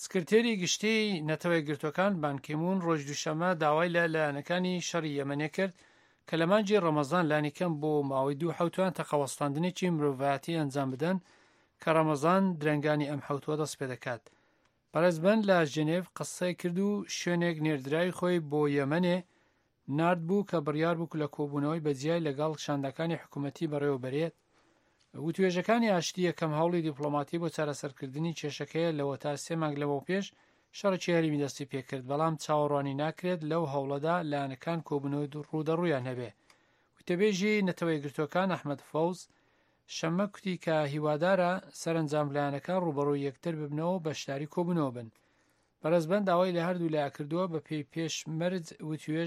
سکرتێری گشتی نەتەوەی گرتوەکان بان کی مون ڕۆژ دووشەمە داوای لە لایەنەکانی شەڕی یەمەنێ کرد کە لە مانجی ڕەمەزان لانیکەم بۆ ماوەی 2 حوتوان تەقەوەستاندنێکی مرۆڤایەتی ئەنجام بدەن کە ڕەمەزان درەنگانی ئەم حوتوە دەست پێ دەکات. بەڕێزبەند لە ژنێڤ قسەی کرد و شوێنێک نێردراوی خۆی بۆ یەمەنێ نارد بوو کە بڕیار بوو لە کۆبوونەوەی بەجیای لەگەڵ شاندەکانی حکوومەتی بەڕێوەبەرێت. وتوێژەکانی ئاشتی یەکەم هەوڵی دیپلۆماتی بۆ چارەسەرکردنی کێشەکەیە لەوە تا 3 مانگ لەمەوە پێش شەڕێکی هەرمی دەستی پێکرد، بەڵام چاوەڕوانی ناکرێت لەو هەوڵەدا لایەنەکان کۆبوونەوەی ڕوودەڕوویان هەبێ. وتەبێژی نەتەوەی گرتوەکان ئەحمەد فەوز شەمە کوتی کە هیوادارە سەرنجام لایەنەکان ڕوبەڕووی یەکتر ببنەوە بەشداری کۆبوونەوە بن. بەڕێزبەند داوای لە هەردوو لایە کردووە بە پێی پێشمەرج وتوێژ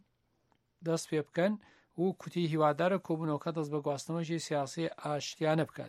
دەست پێ بکەن و کوتی هیوادارە کۆبوونەوەکە دەست بە گواستنەوەی سیاسی ئاشتیانە بکات.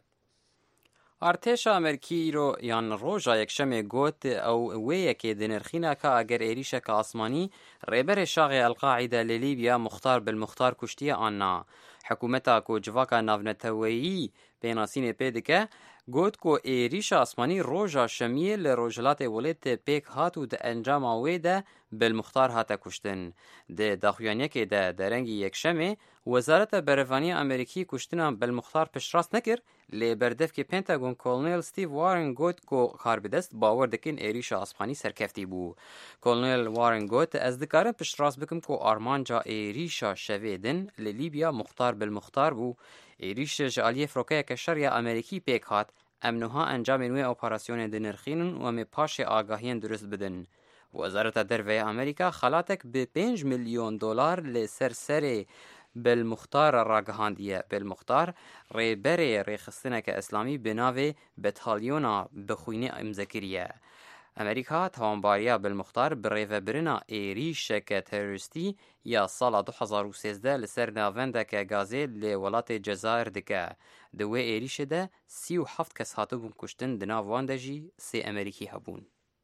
ئارتێشا ئەمریکی ئیرۆ یان ڕۆژە یەکشەمێ گوت ئەو وەیەکێ دنرخینە کە ئەگەر عێریشەکە ئاسمانی ڕێبەرێ شاغی ئەلقاعیدە لە لیبیا مختار بالمختار کوشتیە ئاننا. حکوومەتا کۆجڤاکە ناونەتەوەیی پێناسینێ پێ دکە گوت کۆ عێریشە ئاسمانی ڕۆژە شەمیە لە ڕۆژهەڵاتێ وڵێت پێک هات و دە ئەنجاما وێدە بالمختار هاتە کوشتن. دە داخوایانیەکێ دە دەرەنگی یەکشەمێ وەزارەتە بەرەڤانی ئەمریکی کوشتنا بالمختار پشتڕاست نەکرد لێ بەردەفکی پێنتاگۆن کۆلۆنێل ستیڤ وارن گوت کۆ کاربدەست باوەڕ دەکەن عێریشە ئاسمانی سەرکەفتی بوو. کۆلۆنێل وارن گوت ئەس دکارم پشتڕاست بکەم کۆ ئارمانجا عێریشە شەوێدن لە لیبیا مختار بالمختار بوو. عێریشە ji aliyê frokeyeke şerya Amerîkî pêk hat em niha encamên wê operasyonê dinirxînin û em ê paşê agahiyên durist bidin. Wezareta Derve ya Amerîka xelatek bi 5 milyon dolar lê ser serê بالمختار راگەهاندیە. بالمختار ڕێبەرێ ڕێخستنێکە ئەسلامی bi navê betalyona bixwînê imzekiriye. ئەمریکا تاوانباریە بالمختار bi rêvebirina êrîşeke terorîstî ya sala 2013 li ser navendeke gazê lê welatê Cezayir dike. Di wê êrîşê de 37 kes hatibûn kuştin, di nav wan de jî 3 Amerîkî hebûn.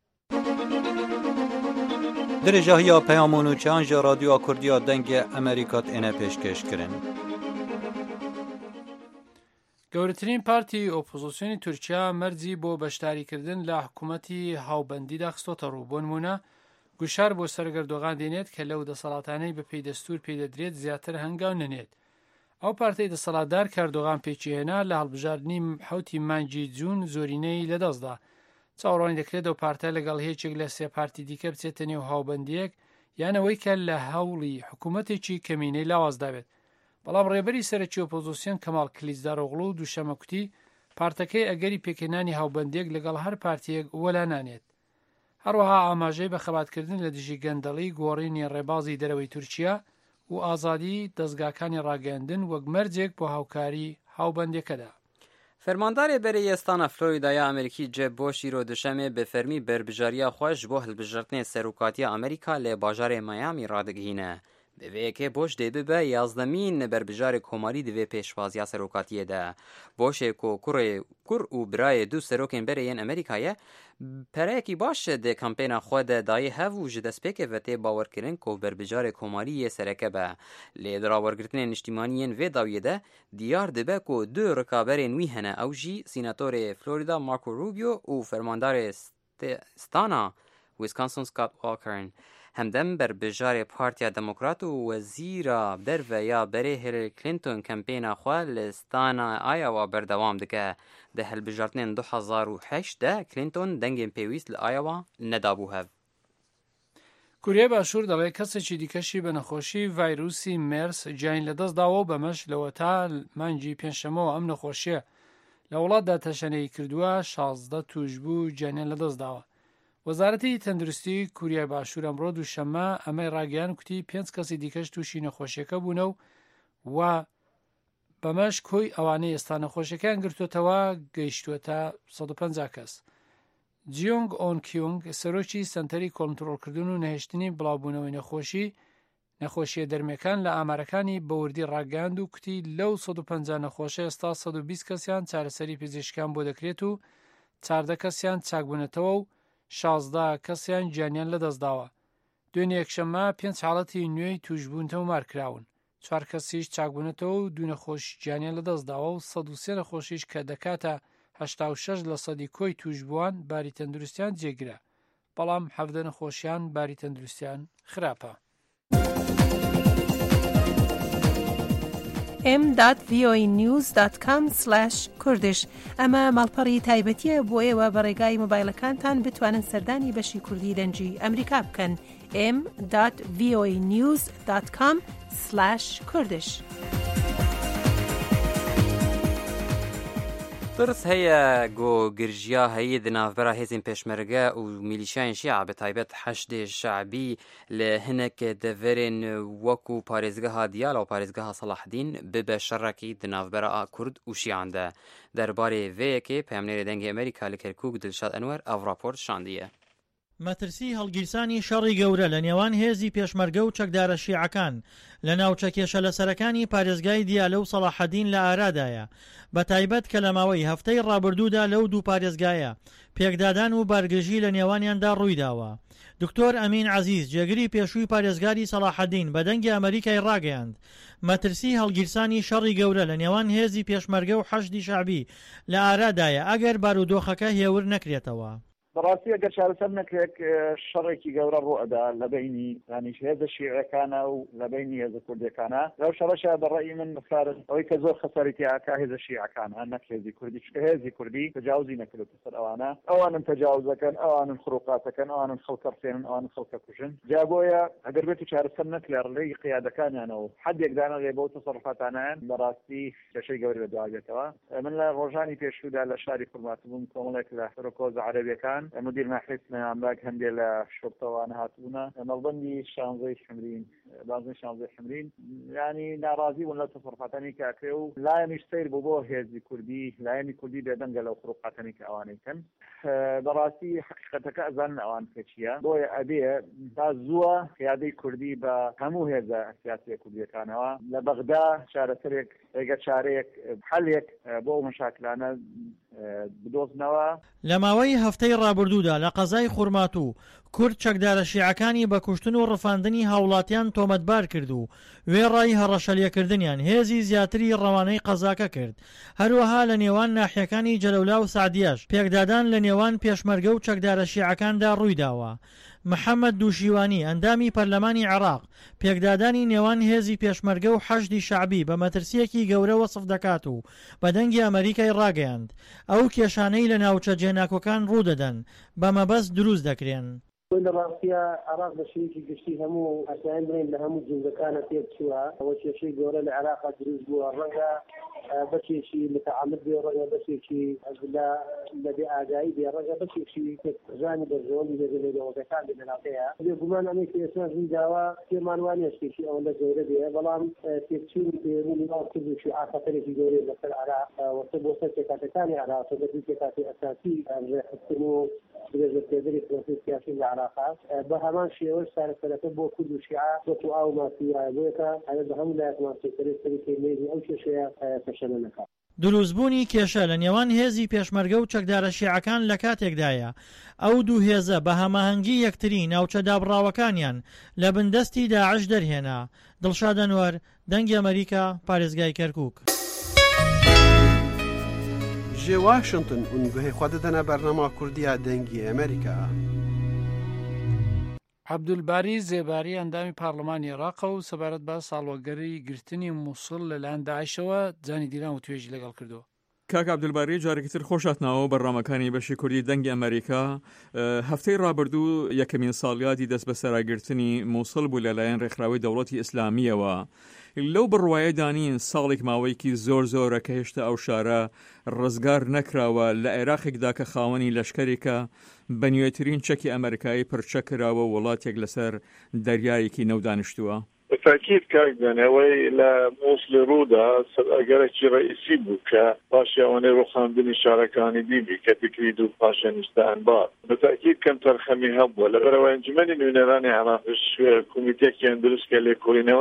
Dirêjahiya peyamên û çeyan ji Radyoya Kurdiya Dengê Amerîka têne pêşkêşkirin. گەورەترین پارتی ئۆپۆزیسیۆنی تورکیا مەرجی بۆ بەشداریکردن لە حکوومەتی هاوبەندیدا خستۆتە ڕوو. بۆ نمونە گوشار بۆ سەرگەردۆغان دێنێت کە لەو دەسەڵاتانەی بە پێی دەستور پێی دەدرێت زیاتر هەنگاو نەنێت. ئەو پارتەی دەسەڵاتدار کاردۆغان پێچی هێنا لە هەڵبژاردننی حوتی مانگی جوون زۆرینەی لەدەستدا. چاوەڕوانی دەکرێت ئەو پارتە لەگەڵ هێچێک لە 3 پارتی دیکە بچێتە نێو هاوبەندیەک یانەوەی کە لە هەوڵی حکوومەتێکی کەمینەی لاوازداوێت. بەڵام ڕێبەری سەرەکی ئۆپۆزیسیۆن کەماڵ کلیجداروغڵو دووشەمە کوتی پارتەکەی ئەگەری پێکهێنانی هاوبەندیەک لەگەڵ هەر پارتیەک وەلا نانێت. هەروەها ئاماژەی بە خەباتکردن لە دژی گەندەڵی گۆڕینی ڕێبازی دەرەوەی تورکیا و ئازادی دەستگاکانی ڕاگەاندن وەک مەرجێک بۆ هاوکاری هاوبەندەکەدا. فەرماندارê berê Yestana Floridaya Amerîkî Jeb Bush îro dişemê bi fermî berbijariya xwe ji bo hilbijartinê serokatiya Amerîka lê bajarê Miami radigihîne. Bi vê yekê Bush dê bibe yazdemîn berbijarê komarî di vê pêşwaziya serokatiyê de. Bushê ku kur û birayê du serokên berê yên Amerîkayê pereyekî baş dê kampêna xwe de dayê hev û ji destpêkê ve tê bawerkirin ku berbijarê komarî yê sereke be. Lê dirawergirtinên niştîmanî yên vê dawiyê de diyar dibe ku du rikaberên wî hene ew jî sînatorê Florida Marco Rubio û fermandarê stana Wisconsin Scott Walkerin. Hemdem berbijarê Partiya Demokrat û wezîra derve ya berê Hillary Clinton kampêna xwe li stana Iowa berdewam dike. Di hilbijartinên 2008 de Clinton dengên pêwîst li Iowa nedabû hev. کوریای باشوور دەڵێ کەسێکی دیکەشی بە نەخۆشی ڤایرۆسی مێرس گیانی لەدەستداوە و بەمەش لەوە تا مانگی پێنجشەمەوە ئەم نەخۆشیە لە وڵاتدا تەشەنەی کردووە 16 توشبوو گیانیان لەدەستداوە. وەزارەتی تەندروستی کوریای باشوور ئەمڕۆ دووشەمە ئەمەی ڕاگەیان کوتی 5 کەسی دیکەش تووشی نەخۆشیەکە بوونە و بەمەش کۆی ئەوانەی ئێستا نەخۆشیەکان گرتوێتەوە گەیشتووەتە 150 کەس. جیۆنگ ئۆن کیۆنگ سەرۆکی سەنتەری کۆنتڕۆڵکردن و نەهێشتنی بڵاوبوونەوەی نەخۆشیە دەرمەکان لە ئامارەکانی بەوردی ڕاگەاند و کوتی لەو 150 نەخۆشە ئێستا 120 کەسیان چارەسەری پزیشکان بۆ دەکرێت و 14 کەسیان چاکبوونەتەوە و 16 کەسیان گیانیان لەدەستداوە. دوێنێ یەکشەممە 5 حاڵەتی نوێی توشبوون تەمار کراون. 4 کەسیش چاکبوونەتەوە و 2 نەخۆش گیانیان لەدەستداوە و 103 نەخۆشیش کە دەکاتە 86% کۆی توشبووان باری تەندروستیان جێگرە. بەڵام حەفدە نەخۆشیان باری تەندروستیان خراپە. m.voanews.com/kurdish ئەمە ماڵپەڕی تایبەتیە بۆ ئێوە بە ڕێگای مۆبایلەکانتان بتوانن سەردانی بەشی کوردی دەنجی ئەمریکا بکەن. m.voanews.com/kurdish. ترس هەیە گۆگرژیا هەیە دناوبەرە هێزین پێشمەرگە و میلیشیان شیعە بە تایبەت حەشدێ شعبی لە هەنێک دەڤەرێن وەکو پارێزگەها دیالە و پارێزگەها سەلاحدین ببە شەڕێکی دناوبەرە کورد و شیعاندا. دەربارەی vەیەکێ پەیامنێری دەنگی ئەمریکا لە کەرکووک دڵشاد ئەنوەر ئەو راپۆرت شاندیە. مەترسی هەڵگیرسانی شەڕی گەورە لە نێوان هێزی پێشمەرگە و چەکدارە شیعەکان لە ناوچە کێشە لەسەرەکانی پارێزگای دیالە و سەلاحەدین لە ئارادایە، بە تایبەت کە لە ماوەی هەفتەی ڕابردوودا لەو دوو پارێزگایە پێکدادان و بارگژی لە نێوانیاندا ڕوویداوە. دکتۆر ئەمین عەزیز جێگری پێشووی پارێزگاری سەلاحەدین بە دەنگی ئەمریکای ڕاگەیاند مەترسی هەڵگیرسانی شەڕی گەورە لە نێوان هێزی پێشمەرگە و حەشدی شعبی لە ئارادایە ئەگەر بارودۆخەکە هێور نەکرێتەوە. بەڕاستی ئەگەر چارەسەر نەکرێت شەڕێکی گەورە ڕوئەدا لە بینی یانیش هێزە شیعەکانە و لە بینی هێزە کوردەکانە لەو شەڕەشە بەڕێی من بخارن ئەوەی کە زۆر خەساری تیاکە هێزە شیعەکانە نەک هێزی کوردی، چکە هێزی کوردی تجاوزی نەکردوتە سەر ئەوانە، ئەوانن تجاوزەکەن، ئەوانن خروقاتەکەن، ئەوانن خەڵکە ڕفێنن، ئەوانن خەڵکە کوژن. جا بۆیە ئەگەر بێت چارەسەر نەکرێت ڕێی قیادەکانیانەوە حەدێکدانە لێ بۆ تەسەڕوفاتانیان بەڕاستی کێشەی گەورەی بەدواگێتەوە. من لە ڕۆژانی پێشوودا لە شاری خورمات بووم کۆمەڵێک لە فڕۆکۆز عەرەبیەکان مدیر ناحیە ئەملاک هەندێ لە شۆرتەوانە هاتبوونە نەڵبەندی شانزەی حمرین بازنی شانزەی حمرین ینی ناڕازی بوون لە تەسەڕوفاتانی کە ئەکرێ و لایەنیش سەیر بوو بۆ هێزی کوردی، لایەنی کوردی بێدەنگە لەو فڕۆقاتانی کە ئەوانەی کەن. بەڕاستی حقیقەتەکە ئەزانن ئەوان کە چییە، بۆیە ئەبێ تا زووە قیادەی کوردی بە هەموو هێزە سیاسی کوردیەکانەوە لە بەغدا چارەسەرێک ڕێگە چارەیەک حەلێک بۆ مەشاکلانە بدۆزنەوە. لە ماوەی هەفتەی ڕابردوودا لە قەزای خورمات و کورد چەکدارە شیعەکانی بە کوشتن و ڕفاندنی هاوڵاتیان تۆمەتبار کرد و وێڕای هەڕەشەلێکردنیان هێزی زیاتری ڕەوانەی قەزاکە کرد. هەروەها لە نێوان ناحیەکانی جەلەولا و سعدیەش پێکدادان لە نێوان پێشمەرگە و چەکدارە شیعەکاندا ڕوویداوە. محەممەد دووشیوانی ئەندامی پەرلەمانی عێراق پێکدادانی نێوان هێزی پێشمەرگە و حەشدی شعبی بە مەترسیەکی گەورە وەسف دەکات و بە دەنگی ئەمریکای ڕاگەیاند ئەو کێشانەی لە ناوچە جێناکۆکان ڕوودەدەن بە مەبەست دروست دەکرێن. لە ڕاستیە عێراق بە شێوەیەکی گشتی هەموو ئەسیان برین لە هەموو جوزەکانە تێکچووە، ئەوە کێشەی گەورە لە عێراقا دروست بووە، ڕەنگە بەشێکی متعامل بێ، ڕەنگە بەشێکی لە بێ ئاگایی بێ، ڕەنگە بەشێکی ژانی بەرژەوەندی لەگەڵەوەەکان لە ناوتەیە لێ گومان ئەمەی کە ئێستا ڕوویداوە پێمان وانە شتێکی ئەوە لە گەورە بێ، بەڵام تێکچوونی پێوەنی ناو کرد و شیعە خەتەرێکی گەورەی لەسەر عێراق وەسە بۆ سەر تێکاتەکانی عێراق و بەدوو تێکاتی ئەساسی ڕێحکردن و درێژە پێدەری پرۆسەی سیاسی لە عێراقا بە هەمان شێوەش چارەسەرەکە بۆ کورد و شیعە وەکو ئاو ماسی وایە بۆیەکە ئەوە بە هەموو لایەک ماسیەکەی سەرەکی مێژی ئەو کێشەیە تەشەنە نەکات. دروستبوونی کێشە لە نێوان هێزی پێشمەرگە و چەکدارە شیعەکان لە کاتێکدایە ئەو دوو هێزە بە هەماهەنگی یەکتری ناوچە دابڕاوەکانیان لە بندەستی داعش دەرهێنا. دڵشاد ئەنوەر، دەنگی ئەمریکا، پارێزگای کەرکووک. جێ واشنگتن اونگوهی خوددەنە بەرنامە کوردیە دەنگی ئەمریکا. عەبدولباری زێباری ئەندامی پارلەمانی عێراق و سەبارەت بە ساڵوەگەری گرتنی مووسڵ لەلایەن داعشەوە جانی دیران و توێژی لەگەڵ کردووە. کاک عەبدولباری جارێکی تر خۆشاتناوە بەڕامەکانی بەشی کوردی دەنگی ئەمریکا. هەفتەی ڕابردوو یەکەمین ساڵیادی دەست بە سەراگرتنی مووسڵ بوو لەلایەن ڕێکخراوەی دەوڵەتی ئیسلامیەوە. لەو بڕوایە دانین ساڵێک ماوەیەکی زۆرە کە هێشتا ئەو شارە ڕزگار نەکراوە لە عێراقێکدا کە خاوەنی لەشکرێکە بە نوێترین چەکی ئەمریکایی پرچە کراوە وڵاتێک لەسەر دەریایەکی نەودانیشتووە. بەتاکید کاکدانەوەی لە مووسڵی ڕوودا ئەگەرێکی ڕئیسی بوو کە پاشی ئەوانەی ڕوخاندنی شارەکانی دیبی کە بکرید و پاشەنیستە ئەنبار بەتاکید کەم تەرخەمی هەبووە. لەبەرەوە ئەنجومەنی نوێنەرانی عێراقیش کۆمیتێکیان دروست کە لێکۆڵینەوە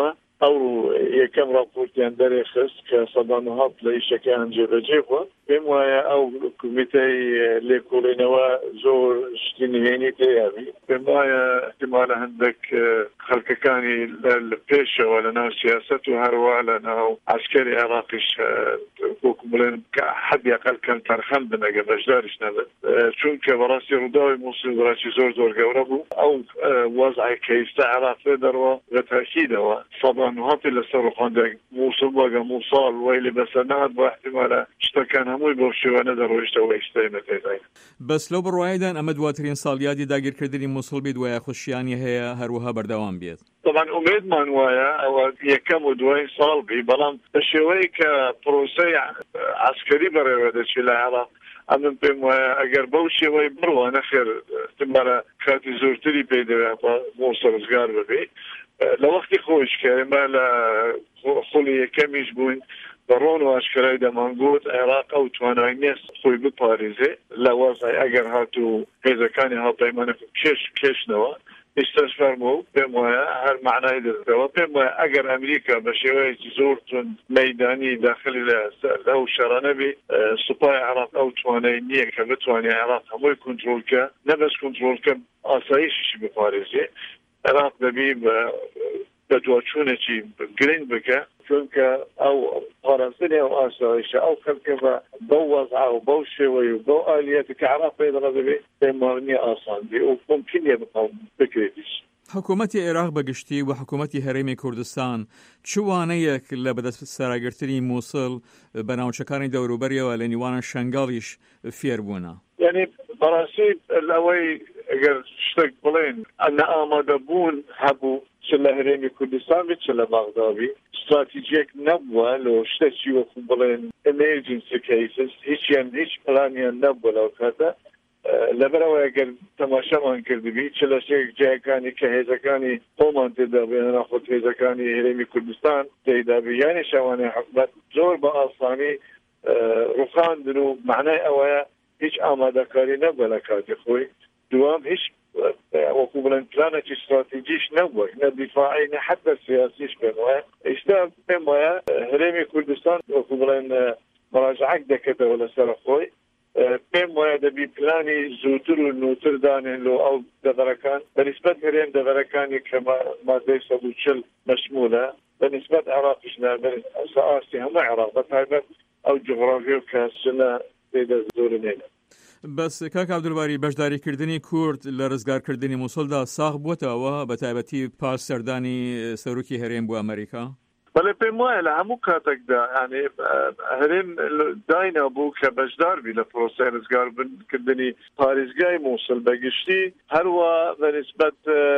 ئەو یەکەم راپۆرتیان دەرێخست کە سەدانەهات لە ئیشەکەیان جێبەجێ بووە پێم وایە ئەو کومیتەی لێکۆڵینەوە زۆر شتی نهێنی تێیابی پێم وایە احتیمالە هەندێک خەڵکەکانی لە پێشەوە لە ناو سیاست و هەروە لە ناو عسکەری عێراقیش وەکو بڵێن کە حەدی ئەقەل کەم تەرخەم بن ئەگە بەشداریش نەبن چونکە بەڕاستی ڕووداوی مووسڵ بەڕاستی زۆر گەورە بوو ئەو وەزعی کە ئێستا عێراق لێ دەڕوە بە تاکیدەوە سەدانەهاتی لەسەر ڕوخاندە مووسڵ وەگە مووساڵ وەیلی بەسەر نەهات بۆ احتیمالە شتەکان هەمووی بۆ شێوانە دەڕۆیشتەوە ئێستای نەتێداین بەس لەو بڕواایدان ئەمە دواترین ساڵیادی داگیرکردنی مووسڵ بیت وایە خوشیانی هەیە هەروەها بەردەوام بێت طبعا ئومێدمان وایە ئەوە یەکەم و دوای ساڵ بی بەڵام بە شێوەیە کە پرۆسەی عسکەری بەڕێوە دەچێت لە عێراق ئەمن پێم وایە ئەگەر بەو شێوەی بڕوە نەخێر احتیمالە کاتی زۆرتری پێ دەوێت مووسڵ ڕزگار ببێت لە وەختی خۆش کە ئێمە لە خوڵی یەکەمیش بووین بەڕۆن و ئاشکرای دەمانگوت عێراق ئەو توانای نێست خۆی بپارێزێ لە وەزای ئەگەر هاتوو هێزەکانی هاوپەیمانە کێشنەوە ئێستاش فەرموو پێم وایە هەر معنای دەستەوە پێم وایە ئەگەر ئەمریکا بە شێوەیەکی زۆر تون مەیدانی داخلی لەو شەڕانە بێ سوپای عێراق ئەو توانای نییە کە بتوانێت عێراق هەمووی کۆنتڕۆڵکە نەبەس کۆنتڕۆڵکە ئاسایشیشی بپارێزێ عێراق دەبی بە دواچوونێکی گرنگ بکە چونکە ئەو پاراستنی ئەو ئاسایشە ئەو خەڵکە بەو وەزع و بەو شێوەی و بەو ئالیەتی کە عێراق پێ دەڕە دەبێت پێم وانە ئاسان بێ و ممکنە بکرێتیش حکوومەتی عێراق بەگشتی و حکوومەتی هەرێمی کوردستان چوانەیەک لە بەدەست سەراگرتنی مووسڵ بە ناوچەکانی دەوروبەریەوە لە نیوانە شەنگاڵیش فێر بوونە یعنی بەڕاستی لەوەی ئەگەر شتێک بڵێن ئەنە ئامادەبوون هەبوو چ لە هەرێمی کوردستان بێت چ لە بەغداوی استراتیجیەک نەبووە لە شتێکی وەکو بڵێن emergency cases هیچ پلانیان نەبووە لەو کاتە لەبەرەوە ئەگەر تەماشامان کردبی چ لە جایەکانی کە هێزەکانی خۆمان تێدا بێنە ناخۆت هێزەکانی هەرێمی کوردستان تێدا بێ یانی شەوانەی حکومەت زۆر بە ئاسانی ڕوخاندن و معنای ئەوەیە هیچ ئامادەکاری نەبووە لە کاتی خۆی دوام هیچ وەکو بڵێن پلانێکی استراتیجیش نەبووە نە دیفاعی نە حتى سیاسیش پێم وایە ئێستا پێم وایە هەرێمی کوردستان وەکو بڵێن مراجعەک دەکەتەوە لەسەر خۆی پێم وایە دەبی پلانی زووتر و نووتر دانێن لۆ ئەو دەبەرەکان بەنسبەت هەرێم دەبەرەکانی کە مادەی 140 مەشمولە بەنسبەت عێراقیش ئاسی هەموو عێراق بەتایبەت ئەو جغرافیە و کەسنە تێدە زۆرنێنە بەس کاک عەبدولباری بەشداریکردنی کورد لە ڕزگارکردنی مووسڵدا ساغ بووەتەوە بە تایبەتی پاش سەردانی سەرۆکی هەرێم بۆ ئەمریکا بەڵێ پێم وایە لە هەموو کاتێکدا یعنی هەرێم داینا بوو کە بەشدار بی لە پرۆسەی ڕزگارکردنی پارێزگای مووسڵ بەگشتی هەروە بەنسبەت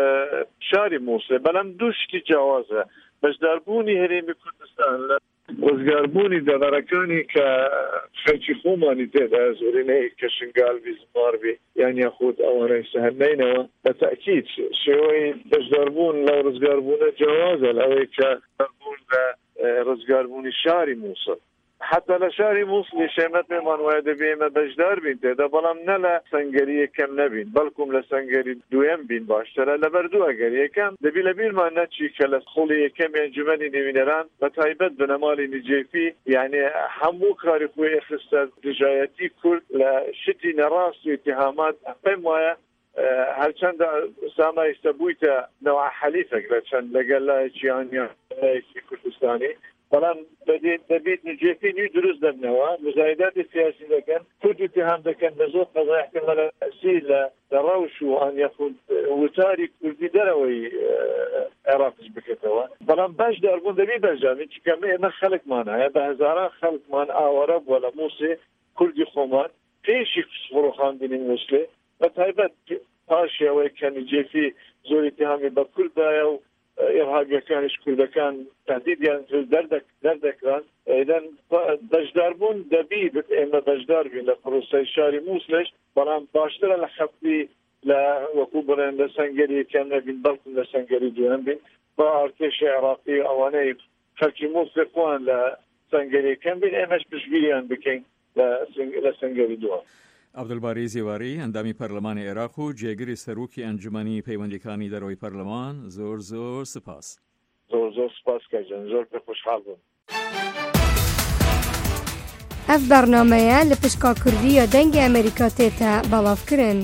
شاری مووسڵ بەڵام دوو شتی جیاوازە بەشداربوونی هەرێمی کوردستان لە ڕزگاربوونی دەبەرەکانی کە خەڵکی خۆمانی تێدا زۆرینەی کە شنگال بی زمار بی یان یاخود ئەوانەی سەهەمەینەوە بە تەکید شێوەی بەشداربوون لە ڕزگاربوونە جیاوازە لەوەی کە بوون لە ڕزگاربوونی شاری مووسڵ حتى لە شاری مووسڵی شێمەت پێمان وایە دەبێ ئێمە بەشدار بین تێدا بەڵام نە لە سەنگەری یەکەم نەبین بەڵکوم لە سەنگەری دوێم بین باشترە لەبەر دوو ئەگەر یەکەم دەبی لە بیرمان نەچی کە لە خوڵی یەکەم ئەنجومەنی نێوینەران بە تایبەت بنەماڵی نجێفی یعنی هەموو کاری خۆی خستە دژایەتی کورد لە شتی نەڕاست و اتهامات پێم وایە هەرچەندە سامایستە بوویتە نەوە حەلیفێک لە چەند لەگەل لایەکیان یان لایەکی کوردستانی بەڵام دەبێت نجێفی نوی دروست دەبنەوە مزایداتی سیاسی دەکەن کورد اتهام دەکەن بە زۆر قەزای احتیمالە سی لە ڕەوش و ئان یەخود وتاری کوردی دەرەوەی عێراقش بکەتەوە بەڵام بەشداربوون دەبی بەرژاوی چکە ئێمە خەڵکمان هەیە بە هەزاران خەڵکمان ئاوارە بووە لە مووسێ کوردی خۆمان پێشی فڕۆخاندنی مووسڵێ بە تایبەت پاشیەوەی کە نجێفی زۆر اتهامی بە کوردایە و ئێرهابیەکانیش کوردەکان تهدیدیان دەردەکران ئەیدەن بەشداربوون دەبی ئێمە بەشدار بین لە پرۆسەی شاری مووسڵش بەڵام باشترە لە خەفتی لە وەکو بڵێن لە سەنگەری یەکەم نەبین بەڵکو لە سەنگەری دوێم بین با ئارتێشی عێراقی ئەوانەی خەڵکی مووسڵ خۆیان لە سەنگەری یەکەم بین ئێمەش پشتگیریان بکەین لە سەنگەری دووەم. عەبدولباری زێواری ئەندامی پەرلەمانی عێراق و جێگری سەرۆکی ئەنجومەنی پەیوەندیەکانی دەرەوەی پەرلەمان زۆر سپاس. زۆر سپاس کەژن زۆر پێ خۆشحاڵ بووم. ئەف بەرنامەیە لە پشکا کوردیە دەنگی ئەمریکا تێتە بەڵاوکردن.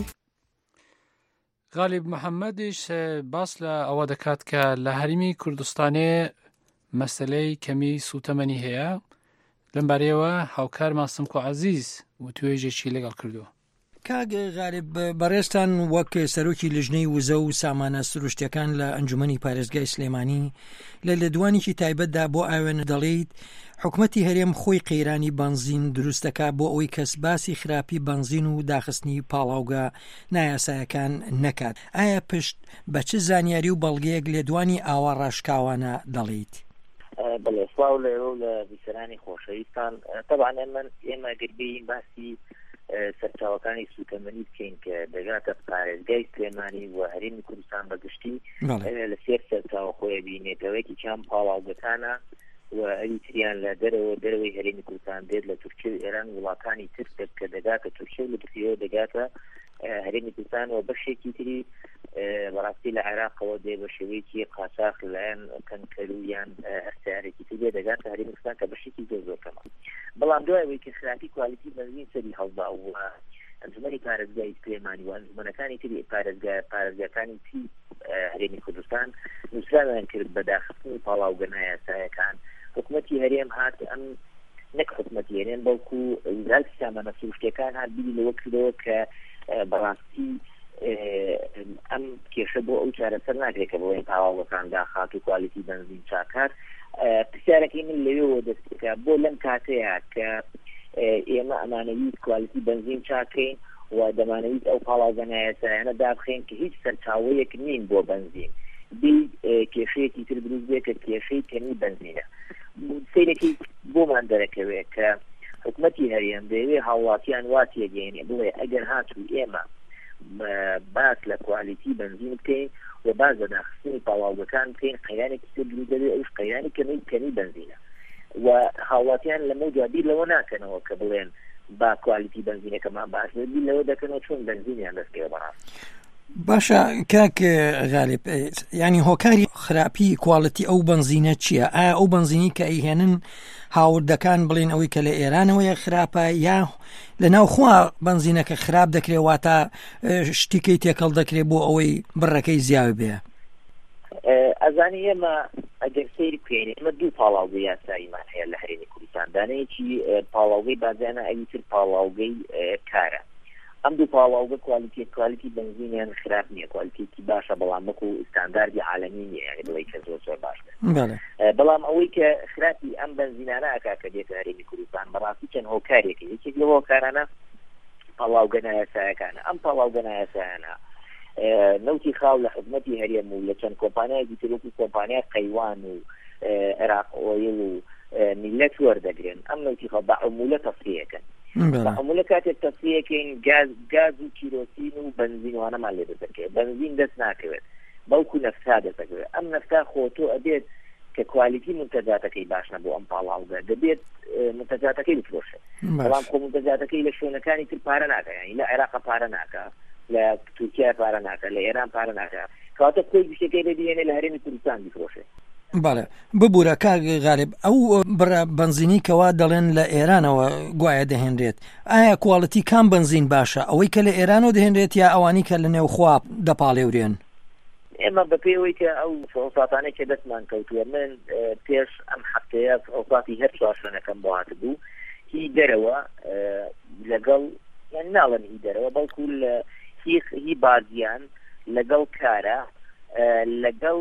غالیب محەممەدیش باس لە ئەوە دەکات کە لە هەرمی کوردستانێ مەسلەی کەمی سوتەمەنی هەیە لەم بارەیەوە هاوکارمان سمکۆ عەزیز و توێژێکی لەگەڵ کردووە. کاگ غالیب بەڕێستان وەک سەرۆکی لژنەی وزە و سامانە سروشتیەکان لە ئەنجومەنی پارێزگای سلێمانی لە لێدوانێکی تایبەتدا بۆ ئاوێنە دەڵێیت حکومەتی هەرێم خۆی قەیرانی بنزین دروستەکە بۆ ئەوەی کەس باسی خراپی بنزین و داخستنی پاڵاوگە نایاسایەکان نەکات. ئایا پشت بە چ زانیاری و بەڵگەیەک لێدوانی ئاوا ڕاشکاوانە دەڵێیت؟ بەڵێ سڵاو لێرە لە بیسەرانی خۆشەویستان طبعا ئێمە گربەی باسی سەرچاوەکانی سوتەمەنی بکەین کە دەگاتە پارێزگای سلێمانی و هەرێمی کوردستان بەگشتی لە سێر سەرچاوە خۆی بینێتەوەیەکی چیان پاڵاوگەکانە و ئەوی تریان لە دەرەوەی هەرێمی کوردستان دێت لە تورکیە و ئێران وڵاتانی تر کە دەگاتە تورکیە و لە تورکیەوە دەگاتە هەرێمی کوردستان و بەشێکی تری بەڕاستی لە عێراقەوە دێ بە شێوەیەکی قاچاق لەلایەن کەنکەلویان هەرسیارێکی تر دێ دەگاتە هەرێمی کوردستان کە بەشێکی زۆر کەمە. بەڵام دوای ئەوەی کە خراپی کوالیتی بنزین سەری هەڵدا و ئەنجومەنی پارێزگای سلێمانی و ئەنجومەنەکانی تری پارێزگاکانی تی هەرێمی کوردستان نووسراویان کرد بە داخستنی پاڵاوگە نایاسایەکان. حکوومەتی هەرێم هات ئەم نەک حکوومەتی هەرێم بەڵکو وزارەتی سامانە سروشتیەکان هات بیری لەوە کردەوە کە بەڕاستی ئەم کێشە بۆ ئەو چارەسەر ناکرێت کە بۆی پاڵاوگەکان داخات و کوالیتی بنزین چاکات. پرسیارەکەی من لەوێەوە دەستێکە بۆ لەم کاتەیە کە ئێمە ئەمانەویت کوالیتی بنزین چاکەین و دەمانەویت ئەو پاڵاوگە نایاسایانە دابخێن کە هیچ سەرچاوەیەک نین بۆ بنزین بی کێشەیەکی تر دروست بێت کە کێشەی کەمی بنزینە. سیرێکی بۆمان دەرەکەوێت کە حکوومەتی هەرێم دەیەوێ هاوڵاتیان وا تێگەێنێ بڵێ ئەگەر هاتوو ئێمە باس لە کوالیتی بنزین بکەین و باز لە داخستنی پاڵاوگەکان بکەین قەیرانێکی تر دروست دەبێت ئەوش قەیرانی کەمی بنزینە و هاوڵاتیان لەمە جوابیر لەوە ناکەنەوە کە بڵێن با کوالیتی بنزینەکەمان باش بیر لەوە دەکەنەوە چۆن بنزینیان دەستکەوە بەڕاست. باشە کاک غالیب ینی هۆکاری خراپی کواڵەتی ئەو بنزینە چییە؟ ئایا ئەو بنزینی کە ئەیهێنن هاوردەکان بڵێن ئەوەی کە لە ئێرانەوەیە خراپە یا لە ناوخوا بنزینەکە خراپ دەکرێت واتە شتیکەی تێکەڵ دەکرێت بۆ ئەوەی بڕەکەی زیاوی بێ؟ ئەزانی ئێمە ئەگەر سەیری بکەین ئێمە دوو پاڵاوگە یاساییمان هەیە لە هەرێمی کوردستان. دانەیەکی پاڵاوگەی بازیانە ئەویتر پاڵاوگەی کارە. ئەم دوو پاڵاوگە کوالیتی بنزینیان خراپ نییە، کوالیتیکی باشە بەڵام وەکو ئستانداردی عالەمی نییە، یعنی بڵێ کە زۆر باشە. بەڵام ئەوەی کە خراپی ئەم بنزینانە ئاکا کە دێتە هەرێمی کوردستان بەڕاستی چەند هۆکارێکی یەکێک لەو هۆکارانە پاڵاوگە نایاسایەکانە. ئەم پاڵاوگە نایاسایانە نەوتی خاو لە حکوومەتی هەرێم و لە چەند کۆمپانیایەکی تر وەکو کۆمپانیای قەیوان و عێراق ئۆیڵ و میلەت وەردەگرن. ئەم نەوتی خاو بە عمولە تەسریەکەن. عمولە کاتێک تەسریەکەین گاز و کیرۆسین و بنزینوانەمان لێ دەکەوێت. بنزین دەست ناکەوێت بەڵکو نەفتا دەسەکەوێت. ئەم نەفتا خۆتۆ ئەبێت کە کوالیتی منتەجاتەکەی باش نەبوو ئەم پاڵاوگە دەبێت منتەجاتەکەی بفرۆشێت. بەڵام خۆ منتەجاتەکەی لە شوێنەکانی تر پارە ناکە، یعنی لە عێراق پارە ناکە، لە تورکیا پارە ناکە، لە ئێران پارە ناکە، کەواتە کۆی گشتەکەی دەبێنێت لە هەرێمی کوردستان بفرۆشێت. بەڵێ ببوورە کاک غالیب ئەو بڕە بنزینی کەوا دەڵێن لە ئێرانەوە گوایە دەهێنرێت، ئایا کواڵەتی کام بنزین باشە؟ ئەوەی کە لە ئێرانەوە دەهێنرێت یا ئەوانی کە لە نێوخوا دەپاڵێورێن؟ ئێمە بەپێوەی کە ئەو فڕۆساتانەی کە دەستمان کەوتووە من پێش ئەم هەفتەیە فڕۆساتی هەر چوار شوێنەکەم بۆ هاتبوو هی دەرەوە لەگەڵ یان ناڵەن هی دەرەوە بەڵکو هی بازیان لەگەڵ کارە لەگەڵ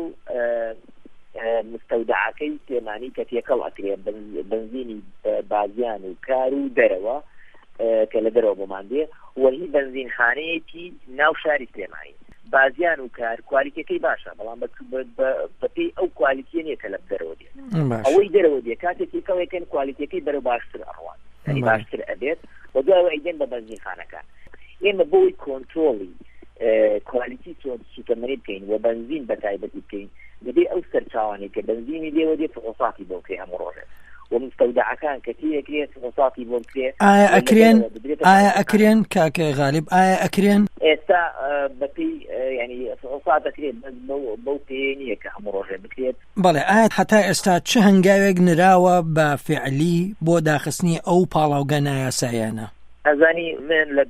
مستەودعەکەی سلێمانی کە تێکەڵ ئەکرێت بنزینی بازیان و کار و دەرەوە کە لە دەرەوە بۆمان دێ وەهی بنزینخانەیەکی ناو شاری سلێمانی بازیان و کار کوالیتیەکەی باشە بەڵام بەپێی ئەو کوالیتیە نییە کە لە دەرەوە دێت. ئەوەی دەرەوە دێ کاتێک تێکەڵێکن کوالیتیەکەی بەرەو باشتر ئەڕوان، یعنی باشتر ئەبێت و دوایەوە ئەیدێن بە بنزینخانەکان. ئێمە بۆی کۆنترۆڵی کوالیتی سوتەمەنی بکەین و بنزین بەتایبەتی بکەین دەبێ ئەو سەرچاوانی کە بنزینی دێوە دێ فڕۆساتی بۆ بکەی هەموو ڕۆژێ و مستەودعەکان کە تێکرێت فڕۆساتی بۆ بکرێ ئایا ئەکرێن کاکە غالیب ئایا ئەکرێن؟ ئێستا ئێستا بەپی ینی ساعت دەکرێت بەو پێنیە کە هەموو ڕۆژێ بکرێت. بەڵێ ئایا هەتا ئێستا چه هەنگاوێک نراوە بە فعلی بۆ داخستنی ئەو پاڵاوگە نایاسایانە؟ ئەزانی من لە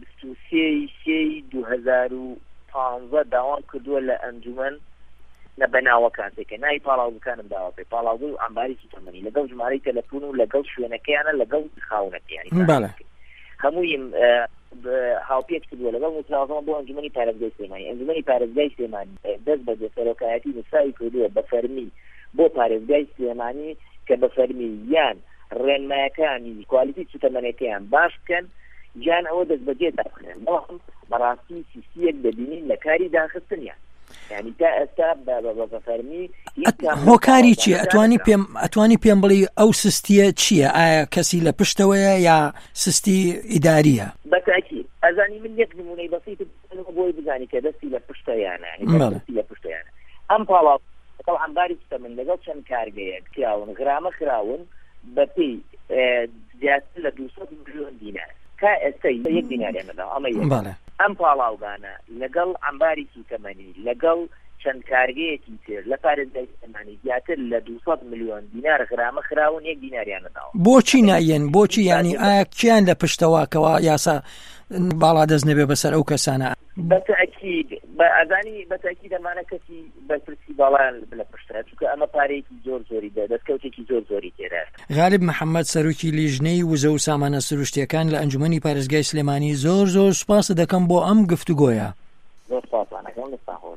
23/2015 داوام کردووە لە ئەنجومەن لە بەناوەکانێکە ناوی پاڵاوگەکانم داوا پێ پاڵاوگە و ئەمباری سوتەمەنی لەگەڵ ژمارەی تەلەفۆن و لەگەڵ شوێنەکەیانە لەگەڵ خاونەکەیانی هەموویم هاوپێک کردووە لەگەڵ مترازەمە بۆ ئەنجومەنی پارێزگای سلێمانی. ئەنجومەنی پارێزگای سلێمانی دەست بە سەرۆکایەتی نووسراوی کردووە بە فەرمی بۆ پارێزگای سلێمانی کە بە فەرمی یان ڕێنمایەکانی کوالیتی سوتەمەنەکەیان باش بکەن یان ئەوە دەست بەجێ داخنێن. بەڕاستی سیسیەک دەبینین لە کاری داخستنیان، یعنی تا ئێستا بە فەرمی هۆکاری چییە؟ ئەتوانی پێم بڵی ئەو سستیە چییە؟ ئایا کەسی لە پشتەوەیە یا سستی ئیداریە؟ بەتاکید ئەزانی من یەک نمونەی بەسیط بۆی بزانی کە دەستی لە پشتەیانە، دەستی لە پشتەیانە. ئەم پاڵاو ئەمباری سوتەمەنی لەگەڵ چەند کارگەیەک کراون غرامە خراون بەپێی زیاتر لە 200 میلیۆن دینار کا ئێستا 1 دیناریانەدا ئەمە ئەم پاڵاوگانە لەگەڵ ئەمباری سوتەمەنی لەگەڵ چەند کارگەیەکی تر لە پارێزگای سلێمانی زیاتر لە 200 میلیۆن دینار غرامە خراون 1 دیناریانەداوە. بۆچی نایەن؟ بۆچی ینی ئایا کیان لە پشتەواکەوە یاسا باڵا دەست نەبێ بەسەر ئەو کەسانە؟ بەتاکید ئەزانی بەتاکید ئەمانە کەسی بەرپرسی باڵایان لە پشتە چونکە ئەمە پارەیەکی زۆر زۆری دەستکەوتێکی زۆر زۆری تێدا. غالب محەممەد سەرۆکی لیژنەی وزە و سامانە سروشتیەکان لە ئەنجومەنی پارێزگای سلێمانی زۆر سوپاس دەکەم بۆ ئەم گفتوگۆیە. زۆر سوپاسانەکەم لەساخۆ.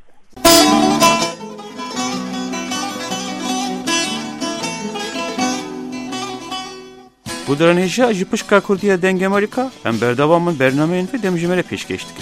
Bu dönemde acı pışka Kurdiya denge Amerika hem berdavamın bernameyin ve demjimele peşkeştik.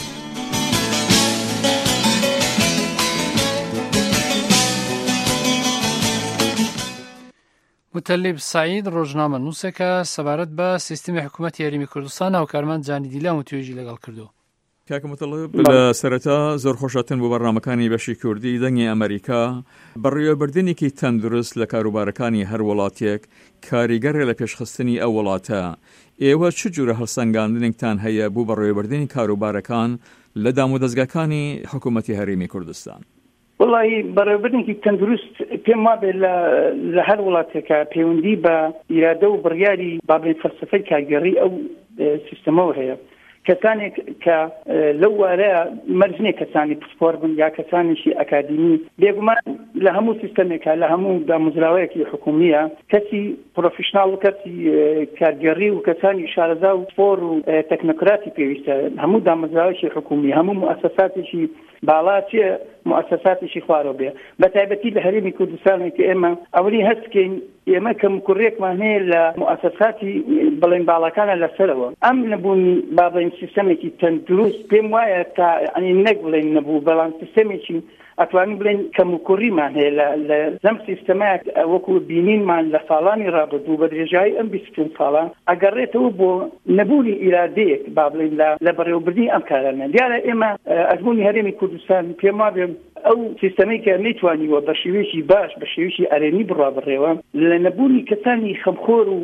متەلیب سعید ڕۆژنامە نووسەکە سەبارەت بە سیستمی حکوومەتی یاریمی کوردستان و کارمەند جانی دیلا و توێژی لەگەڵ کردو. کاکە متەلیب لە سەرەتا زۆر خۆشاتن بۆ بەڕنامەکانی بەشی کوردی دەنگی ئەمریکا بەڕێوەبردنێکی تەندروست لە کاروبارەکانی هەر وڵاتێک کاریگەڕێ لە پێشخستنی ئەو وڵاتە. ئێوە چ جوورە هەڵسەنگاندنێکتان هەیە بوو بەڕێوەبردنی کاروبارەکان لە دام و دەستگاکانی حکوومەتی هەرێمی کوردستان؟ وڵی بەڕێوەبردنێکی تەندروست پێم وابێت لە هەر وڵاتێکە پەیوەندی بە ئیرادە و بڕیاری بابێن فەلسفەی کارگەڕی ئەو سیستەمەوە هەیە. کەسانێک کە لەو وارەیە مەرجنێک کەسانی پسپۆر بن یا کەسانێکی ئەکادمی بێگومان لە هەموو سیستەمێکە لە هەموو داموزراوەیەکی حکومیە کەسی پرۆفیشناڵ و کەسی کارگەڕی و کەسانی شارەزا و فۆر و تەکنۆکراتی پێویستە هەموو داموزراوەیەکی حکومی هەموو مؤسساتێکی باڵا چێ مؤسساتێکی خوارەوە بێ بە تایبەتی لە هەرێمی کوردستانی کە ئێمە ئەوەی هەستکەین ئێمە کە کوڕێکمان هەیە لە مؤسساتی بڵێن باڵەکانە لەسەرەوە ئەم نەبوونی با بڵێن سیستەمێکی تەندروست پێم وایە تا ئەنی نەک بڵێن نەبوو بەڵام سیستەمێکی ئەتوانین بڵێن کەموکوڕیمان هەیە لە زەم سیستەمەیە وەکو بینینمان لە ساڵانی ڕابردوو بە درێژایی ئەم 25 ساڵە ئەگەڕێتەوە بۆ نەبوونی ئیرادەیەک با بڵێن لە بەڕێوەبردنی ئەم کارانە دیارە ئێمە ئەزمموی هەرێمی کوردستان پێم وابێ ئەو سیستەمەی کە نەیتوانیوە بە شێوەیەکی باش بە شێوەیەکی ئەرێنی بڕابڕێوە لە نەبوونی کەسانی خەمخۆر و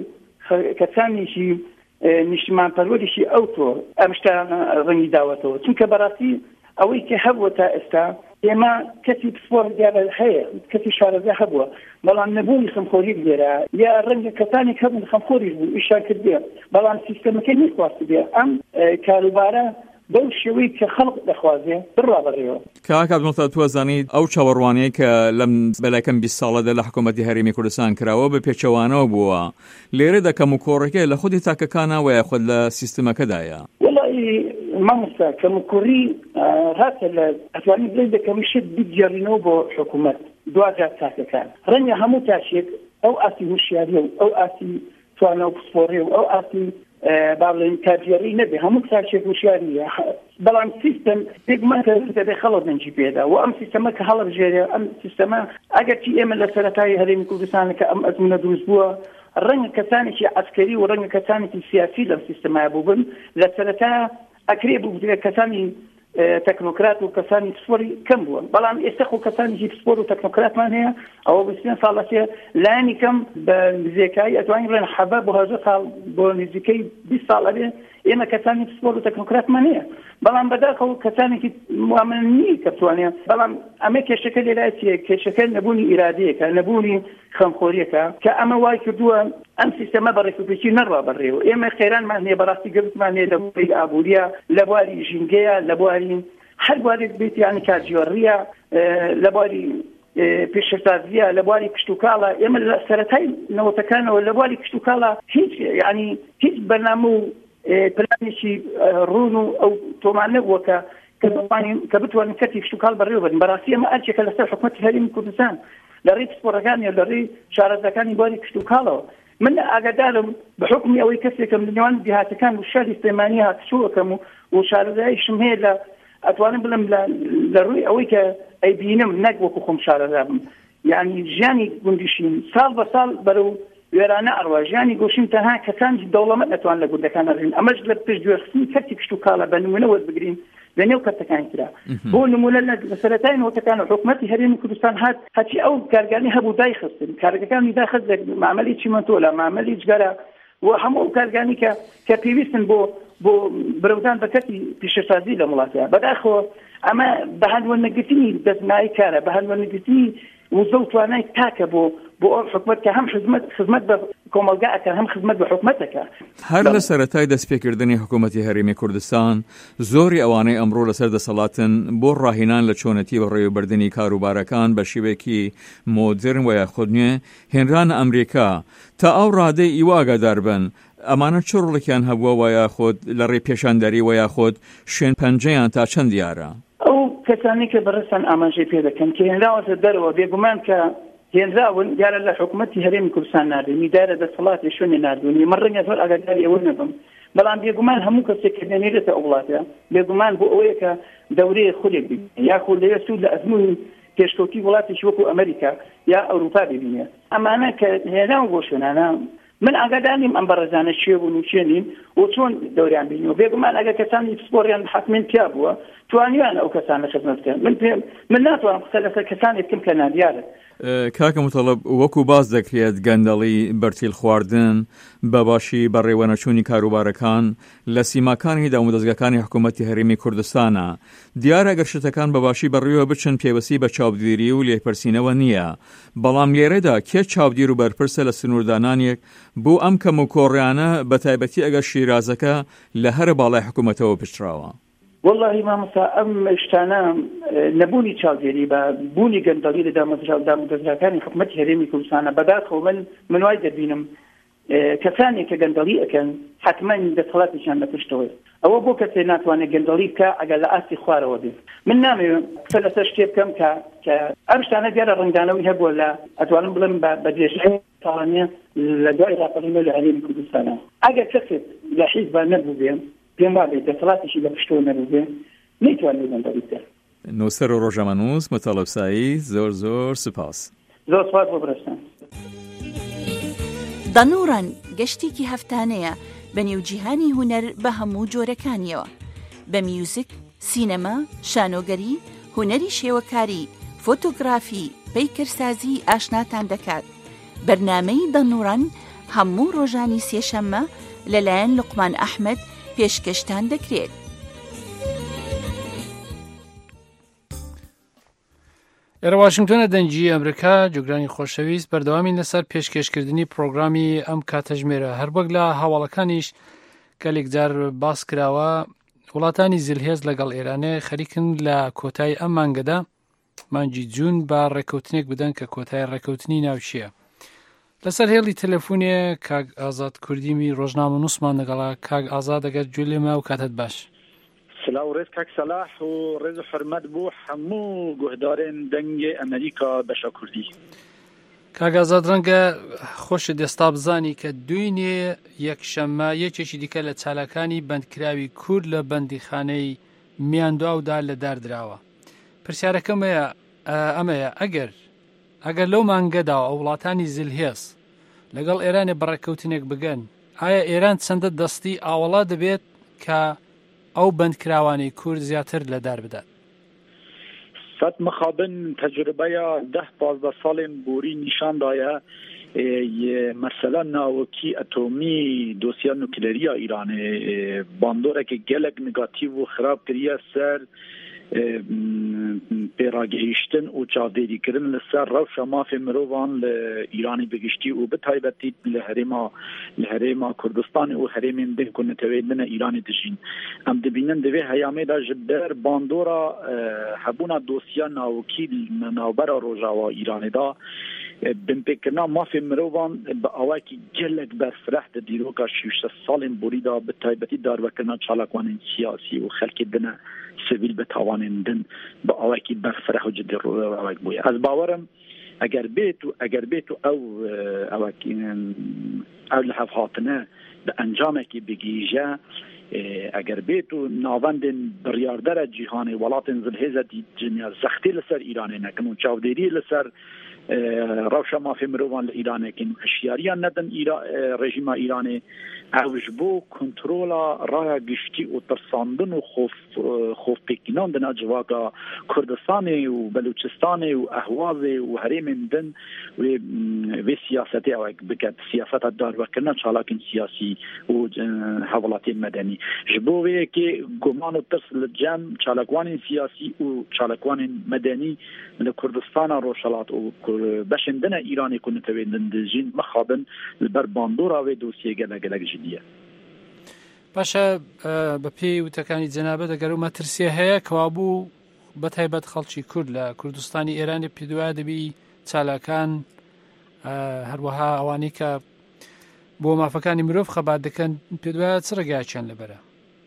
کەسانێکی نیشتمان پەروەریشی ئەو تۆ ئەم شتان ڕەنگی داوەتەوە چونکە بەڕاستی ئەوەی کە هەبووە تا ئێستا ئێمە کەسی پسپۆر دیارە هەیە کەسی شارەزا هەبووە بەڵام نەبوونی خەمخۆری لێرە یا ڕەنگە کەسانی هەبوون خەمخۆریش بوو ئیشان کردێ بەڵام سیستەمەکە نەخواست بێ ئەم کاروبارە بەو شێوەی کە خەڵق دەخوازێ بڕابڕێەوە. کاک عەبدولمەتەڵ توەزانی ئەو چاوەڕوانەیە کە لەم بەلایەکەم 20 ساڵەدا لە حکوومەتی هەرێمی کوردستان کراوە بە پێچەوانەوە بووە لێرەدا کەم و کۆڕەکە لە خودی تاکەکانە وە خۆت لە سیستەمەکەدایە؟ وڵی مامۆستا کەم و کوڕی هاتە لە ئەتوانی بڵێ دەکەمی شت بگەڕینەوە بۆ حکوومەت دوجار تاکەکان ڕەنگە هەموو تاشێک ئەو ئاسی هوشیاریە و ئەو ئاسی توانە و پسپۆڕێ و ئەو ئاسی باڵێن کارگەڕی نەبێ هەموو تاشێک هوشیاریە بەڵام سیستەم پێکمانکە دەبێ خەڵک نەنجی پێدا و ئەم سیستەمە کە هەڵبژێرە ئەم سیستەمە ئەگەرچی ئێمە لە سەرەتای هەرێمی کوردستانە کە ئەم ئەزمونە دروست بووە ڕەنگە کەسانێکی عەسکەری و ڕەنگە کەسانێکی سیاسی لەم سیستەمە بوو بن لە سەرەتا ئەکرێ بوو کەسانی تەکنۆکرات و کەسانی پسپۆری کەم بووە بەڵام ئێستا خۆ کەسانێکی پسپۆر و تەکنۆکراتمان هەیە ئەوە بسیێن ساڵەتێ لایانی کەم بە نزیکایی ئەتوانین بڵێن حەبە بۆ 10 ساڵ بۆ نزیکەی 20 ساڵ ئەبێ ئێمە کەسانی پسپۆر و تەکنۆکراتمانەیە بەڵام بەداخەوە کەسانێکی موامننی کەتوانێت بەڵام ئەمە کێشەکە لێلایەتە کێشەکە نەبوونی ئیرادەیەکە نەبوونی خەمخۆریەکە کە ئەمە وای کردووە ئەم سیستەمە بەڕێکوپێکی نەڕوا بەڕێوە ئێمە خێرانمان هەیە بەڕاستی گرتمان هەیە لە بواری ئابووریە لە بواری ژینگەیە لە بواری هەر بوارێک بێت یانی کاتژێڕیە لە بواری پێشسازیە لە بواری کشتتوکاڵە ئێمە لە سەرەتای نەوەتەکانەوە لە بواری کشتتوکاڵە هیچ بەرنامە و پلانێکی ڕوون و ئەو تۆمان نەبووە کە بتوانین کەتی کشتتوکاڵ بەڕێوە بن بەڕاستی ئەمە ئەرچێکە لەسەر حکومەتی هەرێمی کوردستان لە ڕێی پسپۆڕەکانی لە ڕێی شارەزەکانی بواری کشتتوکاڵەوە من ئاگادارم بە حکمی ئەوەی کەسێکم لە نێوان دیهاتەکان و شاری سلێمانی هاتووەکەم و شارەزاییشم هەیە لە ئەتوانم بڵم لە ڕووی ئەوەی کە ئەیبینم نەک وەکو خۆم شارەزابم یعنی ژیانی گوندیشین ساڵ بە ساڵ بەرەو وێرانە ئەڕوا ژیانی گۆشین تەنها کەسانی دەوڵەمەند ئەتوان لە گوندەکان ئەڕین ئەمەش لە پشتگوێخستنی کەرتی کشتتوکاڵە بە نمونە وەرز بگرین لە نێو کەرتەکانی ترا بۆ نمونە لە سەرەتای نەوەتەکان و حکومەتی هەرێمی کوردستان هەچی ئەو کارگانی هەبوو دایخستن کارگەکانی داخست لە معاملەی چیمەنتۆ لە معاملەی جگەرە و هەموو کارگانی کە پێویستن بۆ برەودان بە کەتی پیشەسازی لە وڵاتە بەداخەوە ئەمە بە هەندوەرنەگرتنی دەستنایی کارە بە هەندوەرنەگرتنی وزە و توانای تاکە بۆ ئەو حکومەت کە هەم خزمەت بە کۆمەلگاکە هەم خزمەت بە حکومەتەکە هەر لە سەرەتای دەستپێکردنی حکوومەتی هەرێمی کوردستان زۆری ئەوانەی ئەمڕۆ لەسەر دەسەڵاتن بۆ ڕاهێنان لە چۆنەتی بەڕێوەبردننی کاروبارەکان بە شێوێکی مۆدرن و یاخود نوێ هێنرانە ئەمریکا تا ئەو ڕادەی ئیواگادار بن ئەمانە چ ڕوڵێکیان هەبووە و یاخود لە ڕێ پێشاندەری و یاخود شوێن پەنجەیان تا چەند دیارە ئەو کەسانی کە بەڕستان ئاماژەی پێ دەکەن کە هێنراوەتە دەرەوە بێگومان کە هێنراون دیارە لە حکوومەتی هەرێمی کوردستان ناردوونی دارە دەسەڵاتی شوێنی ناردوونی من ڕەنگە زۆر ئاگاداری ئەوە نەبم بەڵام بێگومان هەموو کەسێک کە دەنێرێتە ئەو وڵاتە بێگومان بۆ ئەوەیە کە دەورەیە خولێک ببینێ یاخود لەوێ سوود لە ئەزموون پێشکەوتی وڵاتێکی وەکو ئەمریکا یا ئەوروپا ببینێ ئەمانە کە هێناون بۆ شوێنانە من ئاگاداریم ئەم بەڕێزانە چێ بوون و چێنین و چۆن دەوریان بینیەوە بێگومان ئەگەر کەسانی پسپۆڕیان حتمێن پیا بووە توانیان ئەو کەسانە خزمەت بکەن من ناتوانم قسە لەسەر کەسانی بکەم کە نادیارە کاکە متەڵەب وەکو باز دەکرێت گەندەڵی بەرتیل خواردن بە باشی بەڕێوەنەچوونی کاروبارەکان لە سیماکانی دامودەزگەکانی حکوومەتی هەرێمی کوردستانە دیارە گەر شتەکان بە باشی بەڕێوە بچن پێوەستی بە چاودێری و لێپرسینەوە نییە بەڵام لێرەدا کێ چاودێر و بەرپرسە لە سنووردانانێک بۆ ئەم کەم و کۆڕیانە بە تایبەتی ئەگەر شیرازەکە لە هەر باڵای حکوومەتەوە پشتراوە والله مامۆستا ئەم شتانە نەبوونی چاودێری بە بوونی گەندەڵی لە دامودەزراکانی حکوومەتی هەرێمی کوردستانە بەداخەوە من وای دەبینم کەسانێک کە گەندەڵی ئەکەن حتما دەسەڵاتیشان لەپشتەوەی ئەوە بۆ کەسێ ناتوانێت گەندەڵی بکە ئەگەر لە ئاستی خوارەوە بێت من نامەوێت قسە لەسەر شتێ بکەم کە ئەم شتانە دیارە ڕنگدانەوەی هەبووە لە ئەتوانم بڵێم بە درێژەی تاوانێ لە دوای ڕاپەڕینە لە هەرێمی کوردستانە ئەگەر کەسێک لە حیزب نەبوو بێ پێم وابێت دەسەڵاتیشی لە پشتەوە نەبوو بێ نەیتوانێت گەندەڵی بکە نووسەر و ڕۆژەمەنووس مەتەڵەب سایی زۆر سوپاس زۆر سوپاس بۆ بەڕێستان دەنوڕەن گەشتێکی هەفتانەیە بە نێوجیهانی هونەر بە هەموو جۆرەکانیەوە بە میوزیک، سینەما، شانۆگەری، هونەری شێوەکاری، فۆتۆگرافی، پەیکەرسازی ئاشناتان دەکات. بەرنامەی دەنوڕەن هەموو ڕۆژانی سێشەممە لەلایەن لوقمان ئەحمەد پێشکەشتان دەکرێت. ئێرە واشنگتۆنە دەنگی ئەمریکا جوگرانی خۆشەویست بەردەوامی لەسەر پێشکەشکردنی پرۆگرامی ئەم کاتەژمێرە هەر وەک لە هەواڵەکانیش کەلێک جار باس کراوە وڵاتانی زلهێز لەگەڵ ئێرانێ خەریکن لە کۆتای ئەم مانگەدا مانگی جوون بە ڕێکەوتنێک بدەن کە کۆتای ڕێکەوتنی ناوچیە. لەسەر هێڵی تەلەفۆنێ کاگ ئازاد کوردیمی ڕۆژنامە نووسمان لەگەڵا. کاگ ئازاد ئەگەر گوێ لێمە و کاتت باش. سلااو ڕێز کاک سەلاح و ڕێز و حرمەت بۆ هەموو گوهدارên دەنگی ئەمریکا بەشە کوردی. کاگ ئازاد ڕەنگە خۆشە دەستا بزانی کە دوینێ یەکشەممە یەکێکی دیکە لە چالاکانی بەندکراوی کورد لە بەندیخانەی میاندواودا لە داردراوە. پرسیارەکەم ئەمەیە ئەگەر لەو مانگەدا ئەو وڵاتانی زلهێز لەگەڵ ئێرانێ بەڕێکەوتنێک بگەن ئایا ئێران چەندە دەستی ئاوەڵا دەبێت کە ئەو بەندکراوانی کورد زیاتر لە دار بدات؟ سەد مخابن تەجربەیە 10-15 ساڵên بوری نیشان دایە مثلا ناوکی اتمی دوسیا نوکلریا ایران باندوره که گلک نگاتیو و خراب کریه سر پیراگهیشتن و چاودێری کردن لەسەر ڕەوشە مافێ مرۆڤان لە ئیرانی بگشتی و بەتایبەتی لە هەرێما کوردستان و هەرێمێن دن کو نەتەوێتنە ئیرانی دژین ئەم دەبینن دەوێ هەیامێدا ji ber باندۆرا هەبوونا دۆسیا ناوکی ناوبەرە ڕۆژاوا ئیرانێدا بنپێکردنا مافێ مرۆڤان بە ئاواکی gelek berfireh di dîroka 6 salên borî da bi taybetî darbekirina çalakwanên siyasî û xelkê dine sivîl bi tawanên din bi awekî berfireh û cidî awek bûye. Ez bawerim eger bêt û ew li hev hatine bi encamekî bigîje eger bêt û navendên biryardera cîhanê welatên zilhêze dîniya zextî li ser Îranê nekin û çavdêriyê li ser ڕەوشە مافێ مرۆڤان لە ئیرانێکین هەشیاریان نەدەن ڕێژیما ئیرانê ew ji bo kontrola raya giştî û tirsandin û xofpêkînan dina civaka Kurdistanê û Belûçistanê û Ehwazê û herêmên din vê siyasetê ewek biket siyaseta darbekirina çalakên siyasî û hewelatên medenî ji bo vê yekê guman û tirs li cem çalakwanên siyasî û çalakwanên medenî li Kurdistana Rojhilat û beşên dine Îranê ku netewêdin dijîn mixabin li ber bandora vê dosyê gelek jidî ye. باشە بە پێی وتەکانی جەنابە دەگەر مەترسیە هەیە کەوابوو بەتایبەت خەڵکی کورد لە کوردستانی ئێرانی پێدوایە دەبی چالاکان هەروەها ئەوانەی کە بۆ مافەکانی مرۆڤ خەبات دەکەن پێدوایە چ ڕێگایەکیان لەبەرە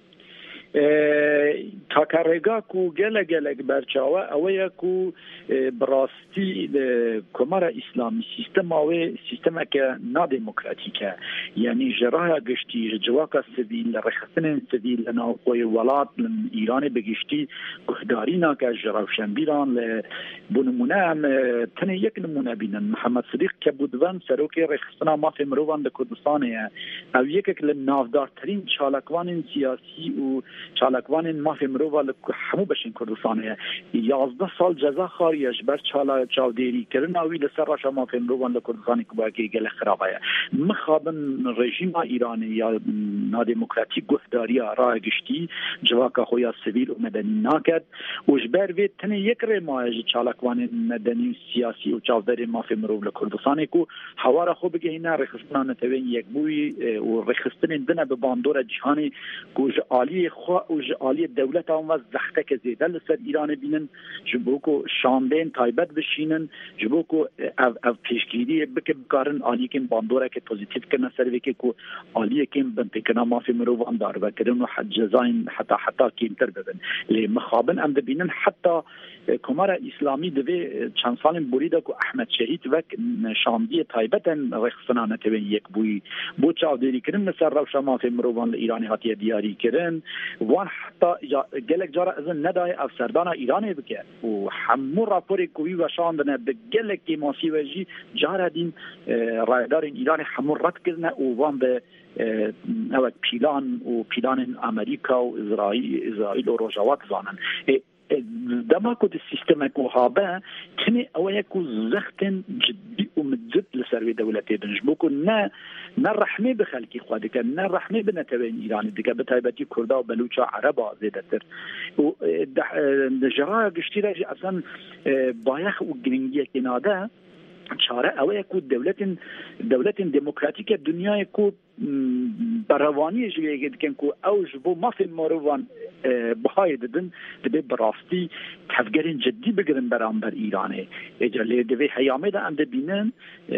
تاکارێگا و gelek berçawe ew ye ku birastî komara îslamî sîstema wê sîstemeke nademokratîk e yanî ji raya giştî ji civaka sivîl li rêxistinên sivîl li navxweyê welat li Îranê bigiştî guhdarî nake ji rewşenbîran li bi nimûne em tenê yek nimûne bînin Mihemed Sidîq Kebûdven serokê rêxistina mafê mirovan li Kurdistanê ye ew yekek li navdartirîn çalakwanên siyasî û çalakwanên mafê mirova li hemû beşên Kurdistanê ye 11 sal ceza xariye ji ber çavdêrîkirina wî li ser reşa mafê mirovan li Kurdistanê ku bayekî gelek xirab ye mixabin rejîma Îranê ya nademokratîk guhdariya raya giştî civaka xwe ya sivîl û medenî naket û ji ber vê tenê yek rêmaye ji çalakwanên medenî û siyasî û çavderên mafê mirov li Kurdistanê ku hewara xwe bigihîne rêxistina netewên yekbûyî û rêxistinên dine bi bandora cîhanê ku ji aliyê xwe û ji aliyê dewleta wan ve zexteke zêde li ser Îranê bînin ji bo ku şandên taybet bişînin ji bo ku ev pêşgiriyê bike bikarin aliyekên bandoreke pozîtîv kirine ser vêkê ku aliyekên binpêkirina mafê mirovan darvekirin û cezayên heta kêmtir bibin lê mixabin em dibînin heta komara îslamî divê çend salên borî de ku Ehmed Şehîd vek şandiyê taybeten rêxistina netewên yekbûyî bo çavdêrîkirin li ser rewşa mafê mirovan li Îranê hatiye diyarîkirin wan heta gelek cara izin nedaye ev serdana Îranê bike û hemû raporê ku wî weşandine bi gelekî masî ve jî cara dîn rayedarên Îranê hemû red kirine û wan bi ewek pîlan û pîlanên Amerîka û İsraîl û Rojava dizanin dema ku di sîstemek û habe tenê ew ye ku zextên ciddî û micid li ser vê dewletê din ji bo ku ne rehmê bi xelkî xwe dike ne rehmê bi netewên Îranê dike bi taybetî Kurda û Belûça Ereba zêdetir û ji raya giştî re jî esan bayex û giringiyekê nade çare ew ye ku dewletên demokratîk e dunyayê ku berhevaniyê ji wê dikin ku ew ji bo mafên mirovan bihayê didin dibe bi rastî tevgerên ciddî bigirin beramber Îranê lê divê heyamê de em dibînin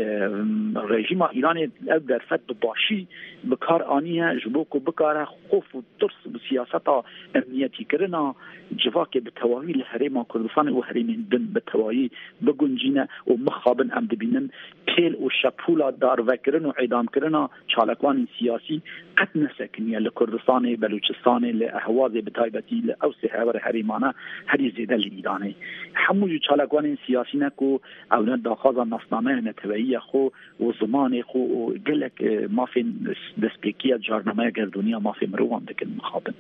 rejîma Îranê ev derfet bi başî bi kar anîye ji bo ku bikare xof û tirs bi siyaseta emniyetîkirina civakê bi tewahî li herêma Kurdistanê û herêmên din bi tewahî biguncîne û mixabin em dibînin pêl û şepûla darvekirin û eydamkirina çalakwanên siyasî qet nesekiniye li Kurdistanê Belûçistanê li Ehwazê bi taybetî li Ewsê hever herêmane herî zêde li Îranê hemû jî çalakwanên siyasî ne ku ew ne daxwaza nasnameya neteweyî xwe û zimanê xwe û gelek mafên destpêkiya carnameya gerdûniya mafê mirovan dikin mixabin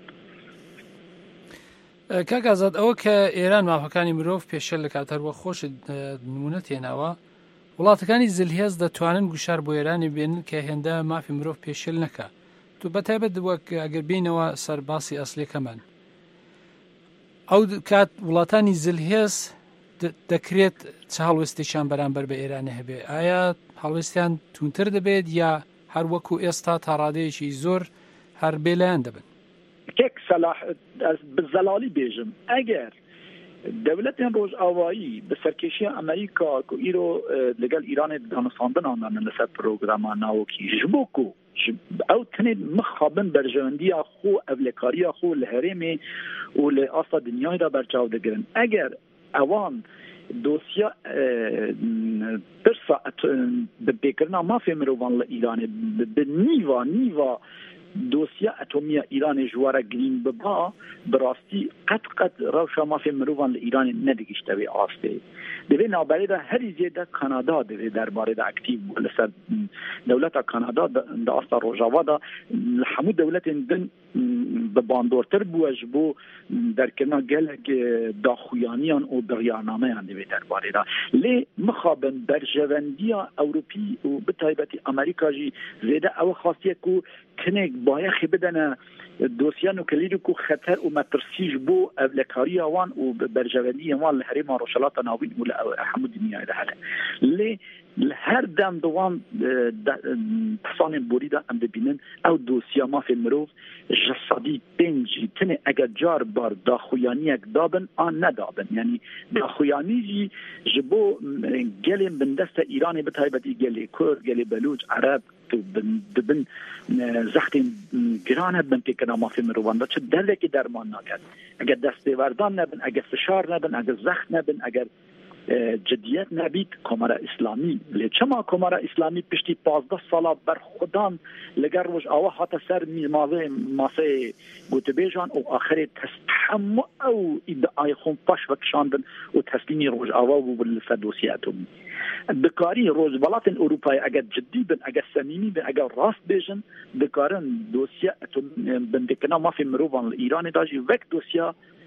کاک ئازاد ئەوە کە ئێران مافەکانی مرۆڤ پێشەل لە کاتەروە خۆش نمونە تێناوە وڵاتەکانی زلهێز دەتوانن گوشار بۆ ئێرانی بێنن کە هێندە مافی مرۆڤ پێشێل نەکە. تو بەتایبەت وەک ئەگەر بینەوە سەرباسی ئەسلەکەمان ئەو کات وڵاتانی زلهێز دەکرێت چ هەڵوێستێکیان بەرامبەر بە ئێرانە هەبێ؟ ئایا هەڵوێستیان تونتر دەبێت یا هەر وەکو ئێستا تا ڕادەیەکی زۆر هەر بێلایەن دەبن؟ کێک سەلاح بزەلالی بێژم ئەگەر دەولەتێن ڕۆژئاوایی بە سەرکێشیە ئەمریکا کو ئیرۆ لەگەڵ ئیرانێ دانەساندنانان لەسەر پرۆگراما ناوەکی ji bo ku ئەو tenê mixabin berjewendiya xwe evlekariya xwe li herêmê û li asta dinyayê de berçav digirin. Eger ewan dosya pirsa bi pêkirina mafê mirovan li Îranê bi nîva dosya atomiya İranê ji were girîn biba bi rastî qet rewşa mafê mirovan li Îranê nedigîşte vê astê. Divê naberê de herî zêde Kanada divê derbarê de aktiv bû li ser dewleta Kanada di asta Rojava da li hemû dewletên din bi bandortir bûye ji bo derkirina gelek daxuyaniyan û biryarnameyan divê derbarê de. Lê mixabin berjevendiya Ewropî û bi taybetî Amerîka jî zêde ew xastiye ku kinek bayexê bidene dosya nukleîrî ku xeter û metirsî ji bo evlekariya wan û berjevendiyên wan li herêma Rojhilata Navîn û li hemû dinyayê de hene. Lê li her dem di wan pisanên borî de em dibînin ew dosya mafê mirov ji sedî pêncî tenê eger car bar daxuyaniyek dabin an nedabin. Yani daxuyanî jî ji bo gelên bindesta Îranê bi taybetî gelê Kurd, gelê Belûc, Ereb dibin zextên giran hebin pêkirina mafê mirovan de çi dervekê derman naket. Eger destêwerdan nebin, eger fişar nebin, eger zext nebin, eger ciddiyet nebît Komara İslamî lê çima Komara İslamî piştî 15 sala berxwedan li ger Rojava hate ser mîmavê maseyê gotibêjan û axirê hemû ew îddiayê xwe paş vekişandin û teslîmî Rojava bû li ser dosya atomî. Dikarî rojbalatên Ewropayê eger ciddî bin, eger semîmî bin, eger rast bêjin dikarin dosya bindekirina mafê mirovan li Îranê da jî vek dosya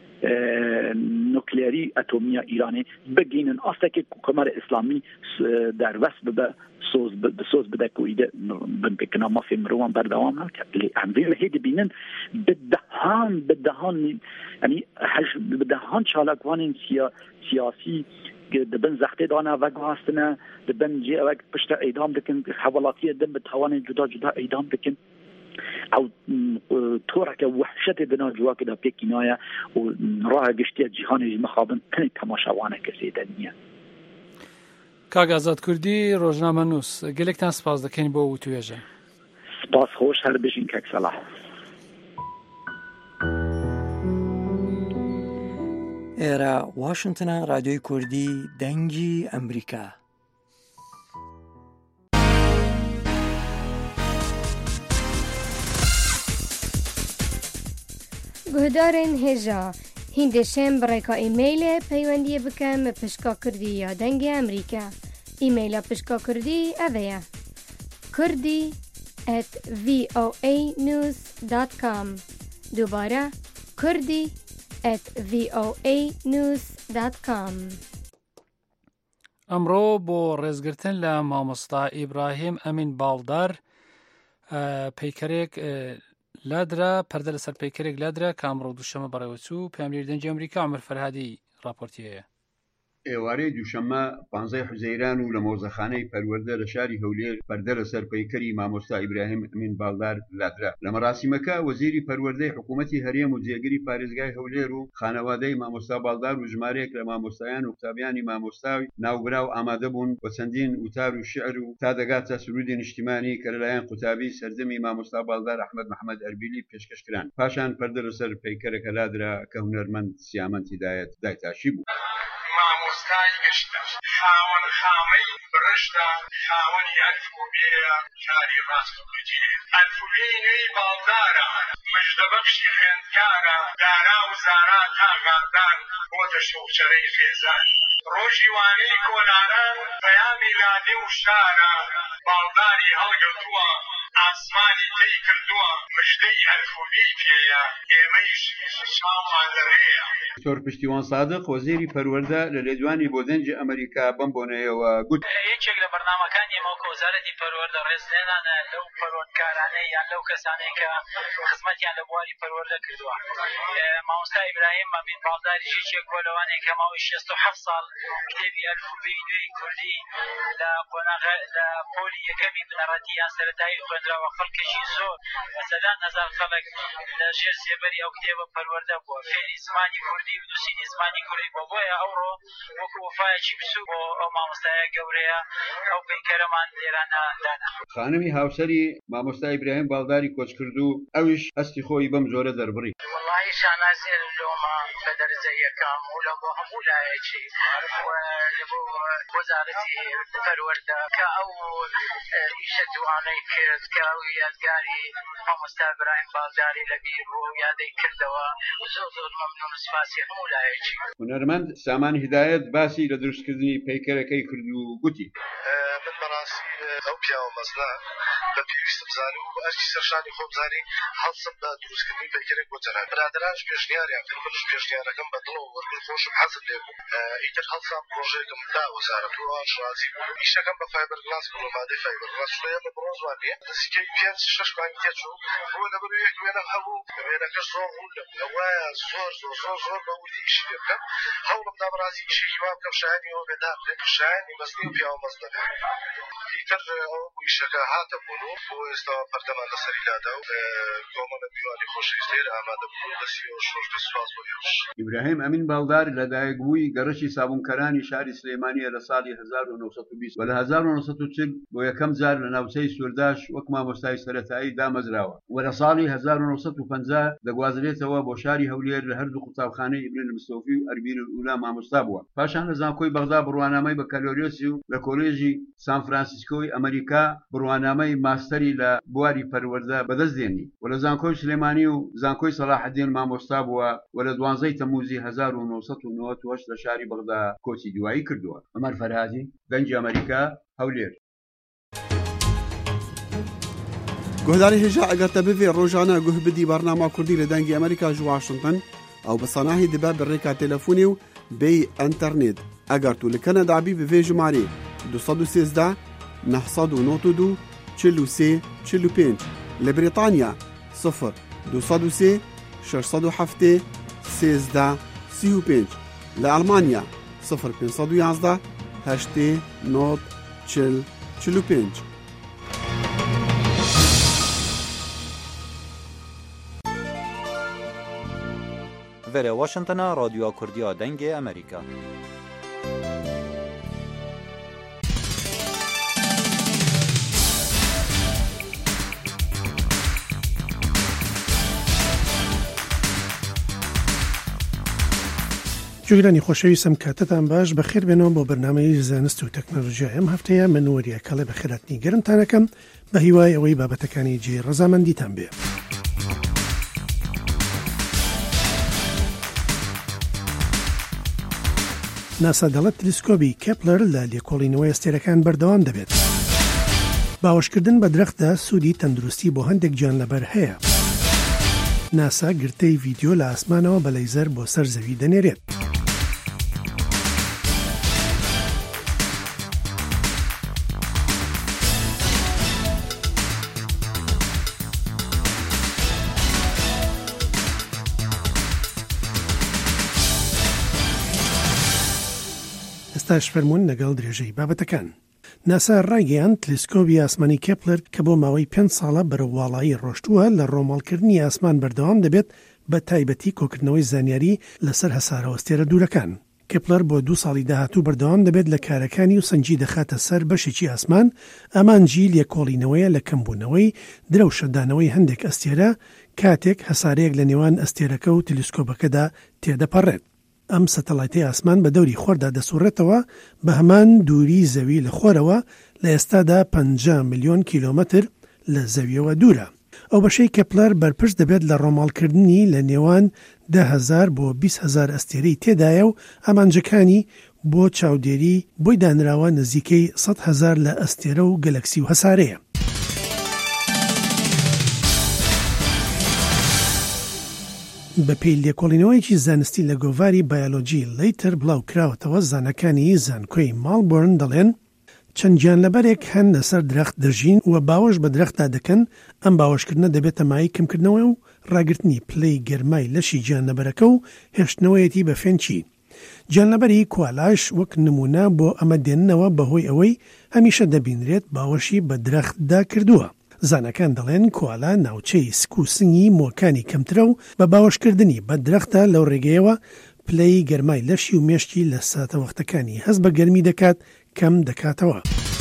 nukleerî atomiya Îranê bigînin astekê Komara İslamî dervest bibe soz bide ku îde bindekirina mafê mirovan berdewam naket. Lê em vê hê dibînin bi dehan yanî bi dehan çalakvanên siyasî dibin zextê dana veguhastine dibin cê evek pişte eydam dikin hevalatiye din bi tawanên cuda eydam dikin ew toreke wehşetê dina civakê de pêkî naye û raha giştiya cîhanê jî mixabin tenê temaşawaneke zêde niye. کاک ئازاد کوردی ڕۆژنامەنووس gelektan spas دەکەین بۆ وتوێژە. سپاس خۆش هەر بژین کەک سەلاح. ئێرە واشنگتنە رادیۆی کوردی دەنگی ئەمریکا. گهدارên hêja hîndêşên bi rêka îmeylê peywendiyê bikin bi pişka Kurdî ya dengê Emerîka. Îmeyla pişka Kurdî ev ye: kurdî@voanews.com. Dubare kurdî@voanews.com. ئەمڕۆ بۆ ڕێزگرتن لە مامۆستا ئیبراهیم ئەمین باڵدار پەیکەرێک لادرا پەردە لەسەر پەیکەرێک لادرا کە ئەمڕۆ دووشەمە بەڕێوەچوو پێملێر دەنگی ئەمریکا عومەر فەرهادی راپۆرتیەیە. ئێوارەی دووشەمە 15 حوزەیران و لە مۆزەخانەی پەروەردە لە شاری هەولێر پەردە لەسەر پەیکەری مامۆستا ئیبراهیم ئەمین باڵدار لادرا. لە مەراسیمەکە وەزیری پەروەردەی حکوومەتی هەرێم و جێگەری پارێزگای هەولێر و خانەوادەی مامۆستا باڵدار و ژمارەیەک لە مامۆستایان و قوتابیانی مامۆستاوی ناوبرا و ئامادە بوون بە چەندین وتار و شعر و تا دەگاتە سرودی نیشتیمانی کە لەلایەن قوتابی سەردەمی مامۆستا باڵدار ئەحمەد محەممەد ئەربیلی پێشکەشکران. پاشان پەردە لەسەر پەیکەرەکە لادرا کە هونەرمەند سیامەند هیدایەت دایتاشی بوو. مامۆستای گەشتە خاوەن خامەی برشدا خاوەنی ئەلفوبێیە کاری ڕاست و کوجێ ئەلفوبێی نوێی باڵدارە مژدەبەخشی خوێندکارە دارا و زارا تاغاردان بۆتە شەوچەرەی خێزان ڕۆژی وانەی کۆلانە پەیامی لادێ و شارە باڵداری هەڵگەوتووە ئاسمانی پێی کردووە مژدەی ئەلفوبێی پێیە ئێمەیش شاڵمان لەڕێیە. دکتۆر پشتیوان صادق وەزیری پەروەردە لە لێدوانی بۆ دەنجی ئەمریکا بەم بۆنەیەوە گوت یەکێک لە بەرنامەکانی ئەمەوە وەزارەتی پەروەردە ڕێزلێنانە لەو پەروەردکارانەی یان لەو کەسانەی کە خزمەتیان لە بواری پەروەردە کردووە. مامۆستا ئیبراهیم ئەمین باڵداریش یەکێک بووە لەوانەیە کە ماوەی 67 ساڵ کتێبی ئەلفوبێی نوێی کوردی لە پۆلی یەکەمی بنەڕەتی یان سەرەتایی خوێندراوە. خەڵکێکی زۆر سەدان هەزار خەڵک لە ژێر سێبەری ئەو کتێبە پەروەردە بووە. فێری زمانی کوردی و نووسینی زمانی کوردی بۆ بۆیە ئەوڕۆ وەکو وەفایەکی بچوو بۆ ئەو مامۆستایە گەورەیە ئەو پەیکەرەمان لێرانە دانا. خانمی هاوسەری مامۆستا ئیبراهیم باڵداری کۆچ کردو ئەویش هەستی خۆی بەم زۆرە دەربڕی. وڵی شانازێر لۆمە بە دەرەجە یەکەم و لە بۆ هەموو لایەکی لە بۆ وەزارەتی پەروەردە کە ئەو ئیشە دوانەی کرد کە ئەو یادگاری مامۆستا ئیبراهیم باڵداری لەبیر بوو و یادەی کردەوە. زۆر مەمنون و سپاسی هەموو لایەکی. هونەرمەند سامان هیدایەت باسی لە دروستکردنی پەیکەرەکەی کرد و گوتی من بەڕاستی ئەو پیاوە مەزنە بە پێویستم زانی و ئەرکی سەرشانی خۆم زانی هەڵسم بە دروستکردنی پەیکەرێک بۆ جەران برادرانش پێشنیاریان کرد منش پێشنیارەکەم بەدڵەوە وەرگن خۆشم حەزم لێ بوو. ئیتر هەڵسام پرۆژەیەکم دا وەزارەت و ئاشڕازی بوو. ئیشەکەم بە فایبەرگلاس بوو، مادەی فایبەرگلاس شوێنە بە بڕۆژوان نیە دەستیکەی 5-6 مانگی تێچوو بۆ لەبەر یەک وێنە هەبوو وێنەکە زۆر ڕوون لەبوو وایە زۆر بەولی ئیشی لێ بکەم. هەوڵم دا بەڕاستی ئیشێکی وا بکەم شایانیەوە بێدار بێت شایانی مەزنی و پیاوە مەزنە بێت. ئیتر ئەو ئیشەکە هاتە بوون و بۆ ئێستا پەردەمان لەسەری لادا و کۆمەڵە دیوانی خۆشەویستێر ئامادە بوون دەستیەوە شۆش دەسواز بۆ ئێوەش. ئیبراهیم ئەمین باڵدار لە دایکبووی گەڕەشی سابوونکەرانی شاری سلێمانیە لە ساڵی 1920 و لە 1940 بۆ یەکەم جار لە ناوچەی سوورداش وەک مامۆستای سەرەتایی دامەزراوە و لە ساڵی 1950 دەگوازرێتەوە بۆ شاری هەولێر لە هەردوو قوتابخانەی ئیبن المستەوفی و ئەربیل الئولا مامۆستا بووە. پاشان لە زانکۆی بەغدا بڕوانامەی بەکالۆریۆسی و لە کۆلێژی سان فرانسیسکۆی ئەمریکا بڕوانامەی ماستەری لە بواری پەروەردە بەدەستێنی و لە زانکۆی سلێمانی و زانکۆی سەلاحەدین مامۆستا بووە و لە 12 تەموزی 1998 لە شاری بەغدا کۆچی دوایی کردووە. عومەر فەرهادی، دەنجی ئەمریکا، هەولێر. گۆداری هێژا ئەگەرتە ببێ ڕۆژانە گوه بدی بەرنامە کوردی لە دەنگی ئەمریکا ژ واشنگتن ئەو بەسەناهی دەبە بڕێکا تەلەفۆنی و بێی ئەنتەرنێت ئەگەر تو لە کەنەدابی بڤێ ژمارە 213 992 43 45 لە بریتانیا 0203 607 13 35 لە ئەڵمانیا 0511 8 9 40 45. Vere Washington'a Radyoya Kurdiya Dengê Amerîka. جوگرانی خۆشەویستم کاتتان باش بەخێر بێنەوە بۆ بەرنامەی زانست و تەکنۆلۆژیا ئەم هەفتەیە من وەریە کەڵێ بە خێراتنی گەرمتانەکەم بە هیوای ئەوەی بابەتەکانی جێ ڕەزامەندیتان بێ. ناسا دەڵێت تلسکۆبی کێپلەر لە لێکۆڵینەوەی ئەستێرەکان بەردەوام دەبێت. باوەشکردن بە درەختدا سوودی تەندروستی بۆ هەندێک گیانلەبەر هەیە. ناسا گرتەی ڤیدیۆ لە ئاسمانەوە بە لەیزەر بۆ سەر زەوی دەنێرێت. ئێستاش فەرمونون لەگەڵ درێژەی بابەتەکان. ناسا ڕاگەیان تلسکۆبی ئاسمانی کێپلەر کە بۆ ماوەی 5 ساڵە بەرەواڵایی ڕۆشتووە لە ڕۆماڵکردنی ئاسمان بەردەوام دەبێت بە تایبەتی کۆکردنەوەی زانیاری لەسەر هەسارەوە ئەستێرە دوورەکان. کێپلەر بۆ 2 ساڵی داهاتوو بەردەوام دەبێت لە کارەکانی و سەنجی دەخاتە سەر بەشێکی ئاسمان ئامانجی لێکۆڵینەوەیە لە کەمبوونەوەی درەوشەدانەوەی هەندێک ئەستێرە کاتێک هەسارەیەک لە نێوان ئەستێرەکە و تلسکۆبەکەدا تێدەپەڕێت. ئەم سەتەڵایتی ئاسمان بە دەوری خۆردا دەسوڕێتەوە بە هەمان دووری زەوی لە خۆرەوە لە ئێستادا 50 ملیۆن کیلۆمەتر لە زەویەوە دوورە. ئەو بەشەی کێپلەر بەرپرس دەبێت لە ڕۆماڵکردنی لە نێوان 10,000 بۆ 20,000 ئەستێرەی تێدایە و ئامانجەکانی بۆ چاودێری بۆی دانراوە نزیکەی 100,000 لە ئەستێرە و گەلەکسی و هەسارەیە. بە پێی لێکۆڵینەوەیەکی زانستی لە گۆڤاری بایۆلۆجی لەیتر بڵاو کراوەتەوە زانەکانی زانکۆی ماڵبۆرن دەڵێن چەند گیانلەبەرێک هەن لەسەر درەخت دەژین و باوەش بە درەختدا دەکەن ئەم باوەشکردنە دەبێتە مای کەمکردنەوە و ڕاگررتنی پلەی گەرمای لەشی گیانلەبەرەکە و هێشتنەوەیەتی بە فێنچی. گیانلەبەری کوالاش وەک نمونە بۆ ئەمە دێننەوە بەهۆی ئەوەی هەمیشە دەبینرێت باوەشی بە درەختدا کردووە. زانەکان دەڵێن کوالا ناوچەی سک و سنگی مۆکانی کەمترە و بە باوەشکردنی بە درەختە لەو ڕێگەیەوە پلەی گەرمای لەشی و مێشتی لە ساتەوەختەکانی هەست بە گەرمی دەکات کەم دەکاتەوە.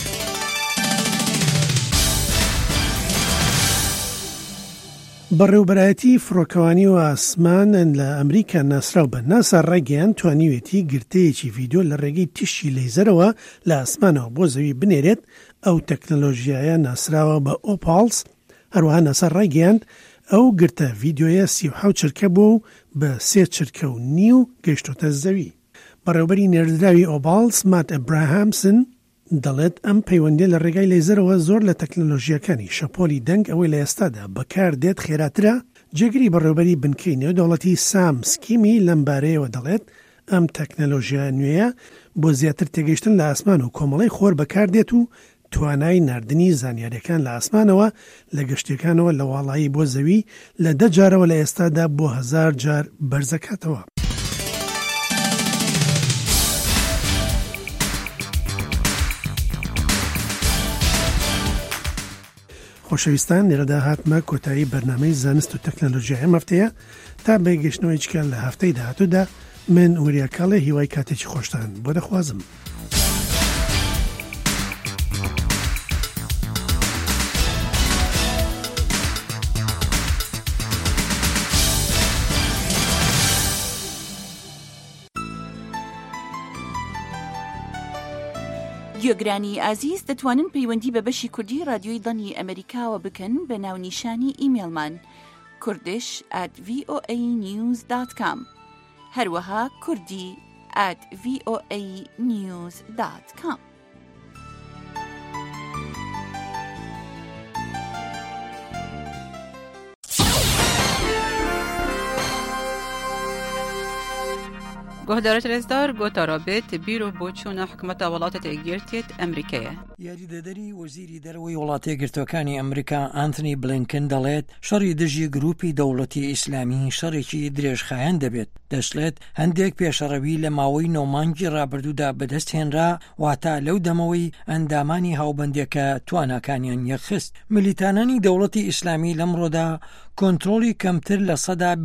بەڕێوبەرایەتی فڕۆکەوانی و ئاسمان لە ئەمریکا ناسراو بە ناسا ڕێگەیان توانیوێتی گرتەیەکی ڤیدۆ لە ڕێگەی تیشی لەیزەرەوە لە ئاسمانەوە بۆ زەوی بنێرێت. ئەو تەکنەلۆژیایە ناسراوە بە ئۆپالس. هەروەها ناسا ڕێگەیاند ئەو گرتە ڤیدۆیە 37 چرکە بوو و بە 3 چرکە و نیو گەیشتۆتە زەوی. بەڕێوبەری نێردراوی ئۆپالس مات ئەبراهامسن دەڵێت ئەم پەیوەندی لە ڕێگای لەیزەرەوە زۆر لە تەکنەلۆژیەکانی شەپۆلی دەنگ ئەوەی لە ئێستادا بەکار دێت خێراترە. جێگری بەڕێوبەری بنکەی نێودەوڵەتی سام سکیمی لەم بارەیەوە دەڵێت ئەم تەکنەلۆژیا نوێیە بۆ زیاتر تێگەیشتن لە ئاسمان و کۆمەڵی خۆر بەکار دێت و توانای ناردنی زانیاریەکان لە ئاسمانەوە لە گەشتەکانەوە لە واڵایی بۆ زەوی لە 10 جارەوە لە ئێستادا بۆ 1000 جار بەرزەکاتەوە. خۆشەویستان لێرەدا هاتمە کۆتایی بەرنامەی زانست و تەکنەلۆژیا ئەم هەفتەیە تا بێگەشتنەوەی چکار لە هەفتەی داهاتوودا من وریاکاڵێ هیوای کاتێکی خۆشتان بۆ دەخوازم. گوێگرانی ئازیز دەتوانن پەیوەندی بە بەشی کوردی رادیۆی دڵنی ئەمریکاوە بکەن بە ناونیشانی ئیمێلمان kurdish@voanews.com هەروەها kurdi@voanews.com. گۆهدارە رێزدار گۆتارابێت بیرۆ بۆ چوونە حکومەتە وڵاتە یەکگرتوێت ئەمریکایە. یاریدەدەری وەزیری دەرەوەی وڵاتە یەکگرتوەکانی ئەمریکا ئانتنی بلینکن دەڵێت شەڕی دژی گروپی دەوڵەتی ئیسلامی شەڕێکی درێژخایەن دەبێت. دەشڵێت هەندێک پێشەڕەوی لە ماوەی 9 مانگی ڕابردوودا بەدەست هێنرا واتە لەو دەمەوەی ئەندامانی هاوبەندێکە تواناکانیان یەخست. ملیتانانی دەوڵەتی ئیسلامی لەمڕۆدا کۆنتڕۆلی کەمتر لە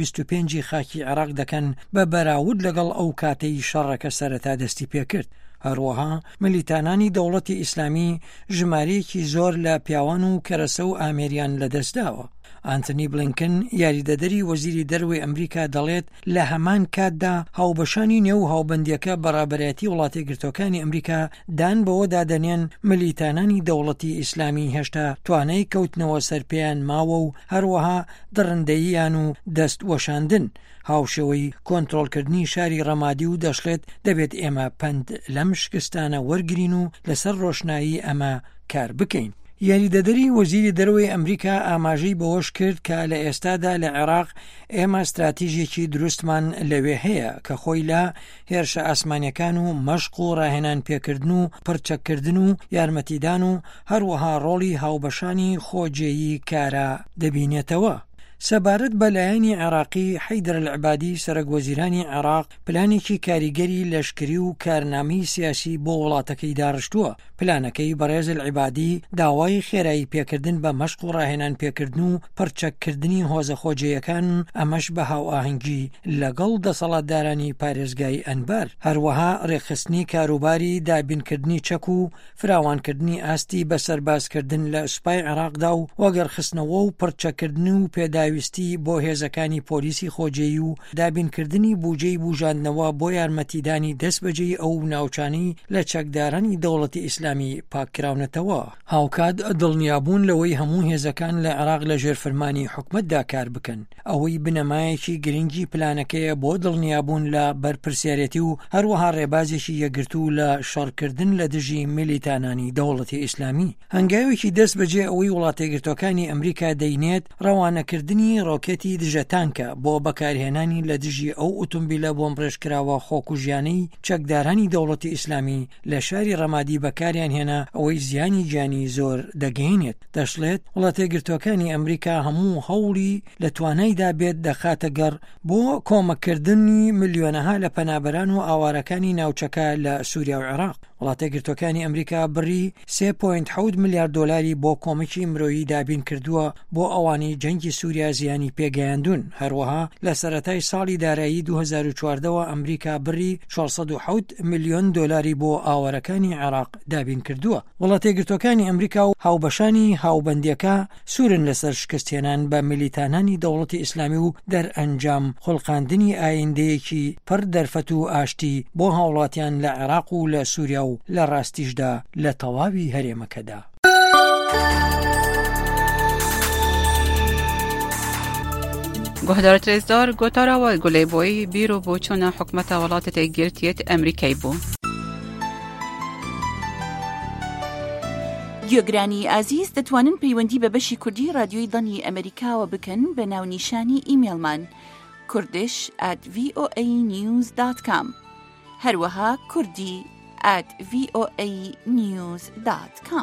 25 خاکی عێراق دەکەن بە بەراورد لەگەڵ ئەو کاتەی شەڕەکە سەرەتا دەستی پێکرد. هەروەها ملیتانانی دەوڵەتی ئیسلامی ژمارەیەکی زۆر لە پیاوان و کەرەسە و ئامێریان لەدەستداوە. ئانتنی بلینکن یاریدەدەری وەزیری دەرەوەی ئەمریکا دەڵێت لە هەمان کاتدا هاوبەشانی نێو هاوبەندیەکە بەڕابەرەتی وڵاتە یەکگرتوەکانی ئەمریکا دان بەوە دادەنێن ملیتانانی دەوڵەتی ئیسلامی هێشتا توانای کەوتنەوە سەرپێیان ماوە و هەروەها دڕندەییان و دەست وەشاندن. هاوشەوەی کۆنتڕۆلکردنی شاری ڕەمادی و دەشڵێت دەبێت ئێمە پند لەم شکستانە وەرگرین و لەسەر ڕۆشنایی ئەمە کار بکەین. یاریدەدەری وەزیری دەرەوەی ئەمریکا ئاماژەی بەوەش کرد کە لە ئێستادا لە عێراق ئێمە استراتیژێکی دروستمان لەوێ هەیە کە خۆی لە هێرشە ئاسمانیەکان و مەشق و ڕاهێنان پێکردن و پڕچەکردن و یارمەتیدان و هەروەها ڕۆڵی هاوبەشانی خۆجێیی کارە دەبینێتەوە. سەبارەت بەلایەنی عێراقی حەیدەر العبادی سەرۆکوەزیرانی عێراق پلانێکی کاریگەری لەشکری و کارنامەی سیاسی بۆ وڵاتەکەی داڕشتووە. پلانەکەی بەڕێز العبادی داوای خێرایی پێکردن بە مەشق و ڕاهێنان پێکردن و پڕچەکردنی هۆزە خۆجێیەکان ئەمەش بە هاوئاهەنگی لەگەڵ دەسەڵاتدارانی پارێزگای ئەنبار. هەروەها ڕێخستنی کاروباری دابینکردنی چەک و فراوانکردنی ئاستی بە سەربازکردن لە سوپای عێراقدا و وەگەرخستنەوە و پڕچەکردن و پێداویستی بۆ هێزەکانی پۆلیسی خۆجێی و دابینکردنی بوجەی بوژاندنەوە بۆ یارمەتیدانی دەستبەجێی ئەو ناوچانی لە چەکدارانی دەوڵەتی ئیسلامی پاکراونەتەوە. هاوکات دڵنیابوون لەوەی هەموو هێزەکان لە عێراق لە ژێرفرمانی حکومەتدا کار بکەن. ئەوەی بنەمایەکی گرنگی پلانەکەیە بۆ دڵنیابوون لە بەرپرسیارەتی و هەروەها ڕێبازێکی یەکگرتوو لە شەڕکردن لە دژی ملیتانانی دەوڵەتی ئیسلامی. هەنگاوێکی دەست بەجێ ئەوەی وڵاتە یەکگرتوەکانی ئەمریکا دەینێت ڕەوانەکردنی دروستکردنی ڕۆکێتی دژە تانکە بۆ بەکارهێنانی لە دژی ئەو ئۆتۆمبیلە بۆمڕێژکراوە خۆکوژیانەی چەکدارانی دەوڵەتی ئیسلامی لە شاری ڕەمادی بەکاریان هێنا ئەوەی زیانی گیانی زۆر دەگەێنێت. دەشڵێت وڵاتە گرتوەکانی ئەمریکا هەموو هەوڵی لە توانایدا بێت دەخاتە گەڕ بۆ کۆمەکردنی ملیۆنەها لە پەنابەران و ئاوارەکانی ناوچەکە لە سووریا و عێراق. وڵاتە گرتوەکانی ئەمریکا بڕی 3.7 میلیارد دلاری بۆ کۆمەکی مرۆیی دابین کردووە بۆ ئەوانی جەنگی سووریا زیانی پێگەیاندون. هەروەها لە سەرەتای ساڵی دارایی 2014ەوە ئەمریکا بڕی 407 میلیۆن دلاری بۆ ئاوارەکانی عێراق دابین کردووە. وڵاتە گرتوەکانی ئەمریکا و هاوبەشانی هاوبەندیەکە سوورن لەسەر شکستهێنان بە میلیتانانی دەوڵەتی ئیسلامی و دەرئەنجام خوڵقاندنی ئایندەیەکی پڕ دەرفەت و ئاشتی بۆ هاوڵاتیان لە عێراق و لە سووریا و لە ڕاستیشدا لە تەواوی هەرێمەکەدا. گۆهدارە ترێزدار گۆتاراوە گولەیبۆی بیرۆ بۆ چۆنە حکومەتە وڵاتە تێگرتیێت ئەمریکای بوو. گوێگرانی ئازیز دەتوانن پەیوەندی بە بەشی کوردی رادیۆی دڵی ئەمریکاوە بکەن بە ناونیشانی ئیمێلمان kurdish@voanews.com هەروەها kurdi@voanews.com.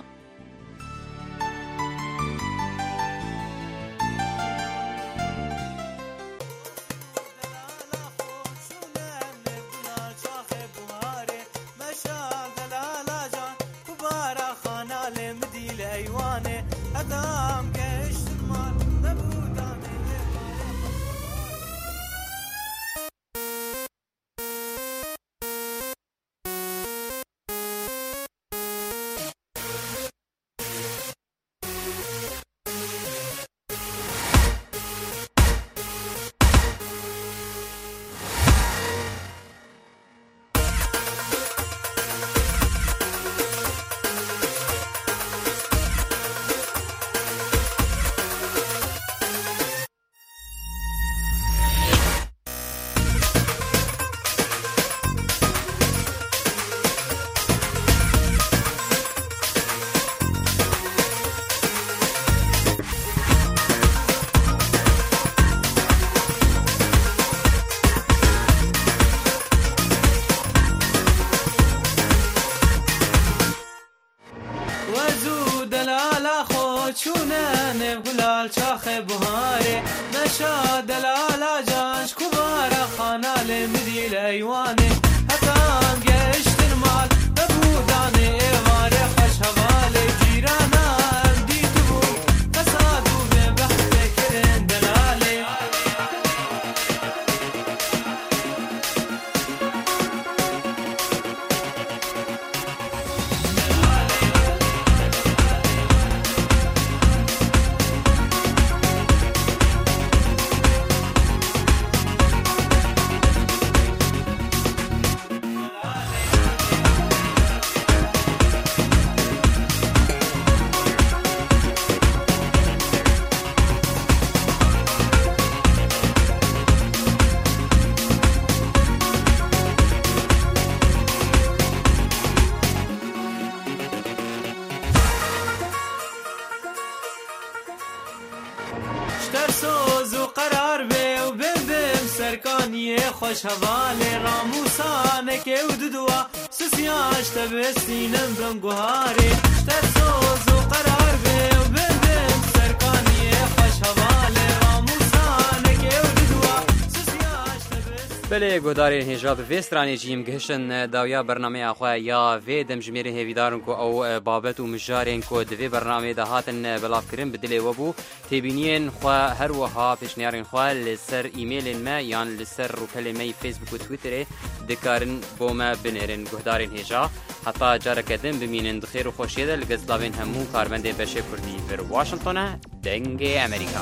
خوش حواله راموسانه که وددوا سسیاش تبسینم بنگوهاره ترسوز و قرار به و بندم سرکانیه خوش حواله راموسانه که وددوا سسیاش تبسینم بله گوداری هجا به وسترانی جیم گهشن داویا برنامه آخوا یا و دمجمیر هیویدارن کو او بابت و مجارن کو دوی برنامه دهاتن بلاف کرن بدلی وبو تبینین خوا هر وها پیشنیارن خوا لسر ایمیل ما یان لسر رو کلمه فیسبوک و تویتر دکارن بوما بنرن گودارین هجا حتی جارکدن بمینن دخیر و خوشیده لگزلاوین همو کارمنده بشه کردی بر واشنطن دنگ امریکا.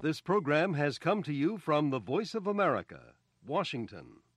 This program has come to you from the Voice of America, Washington.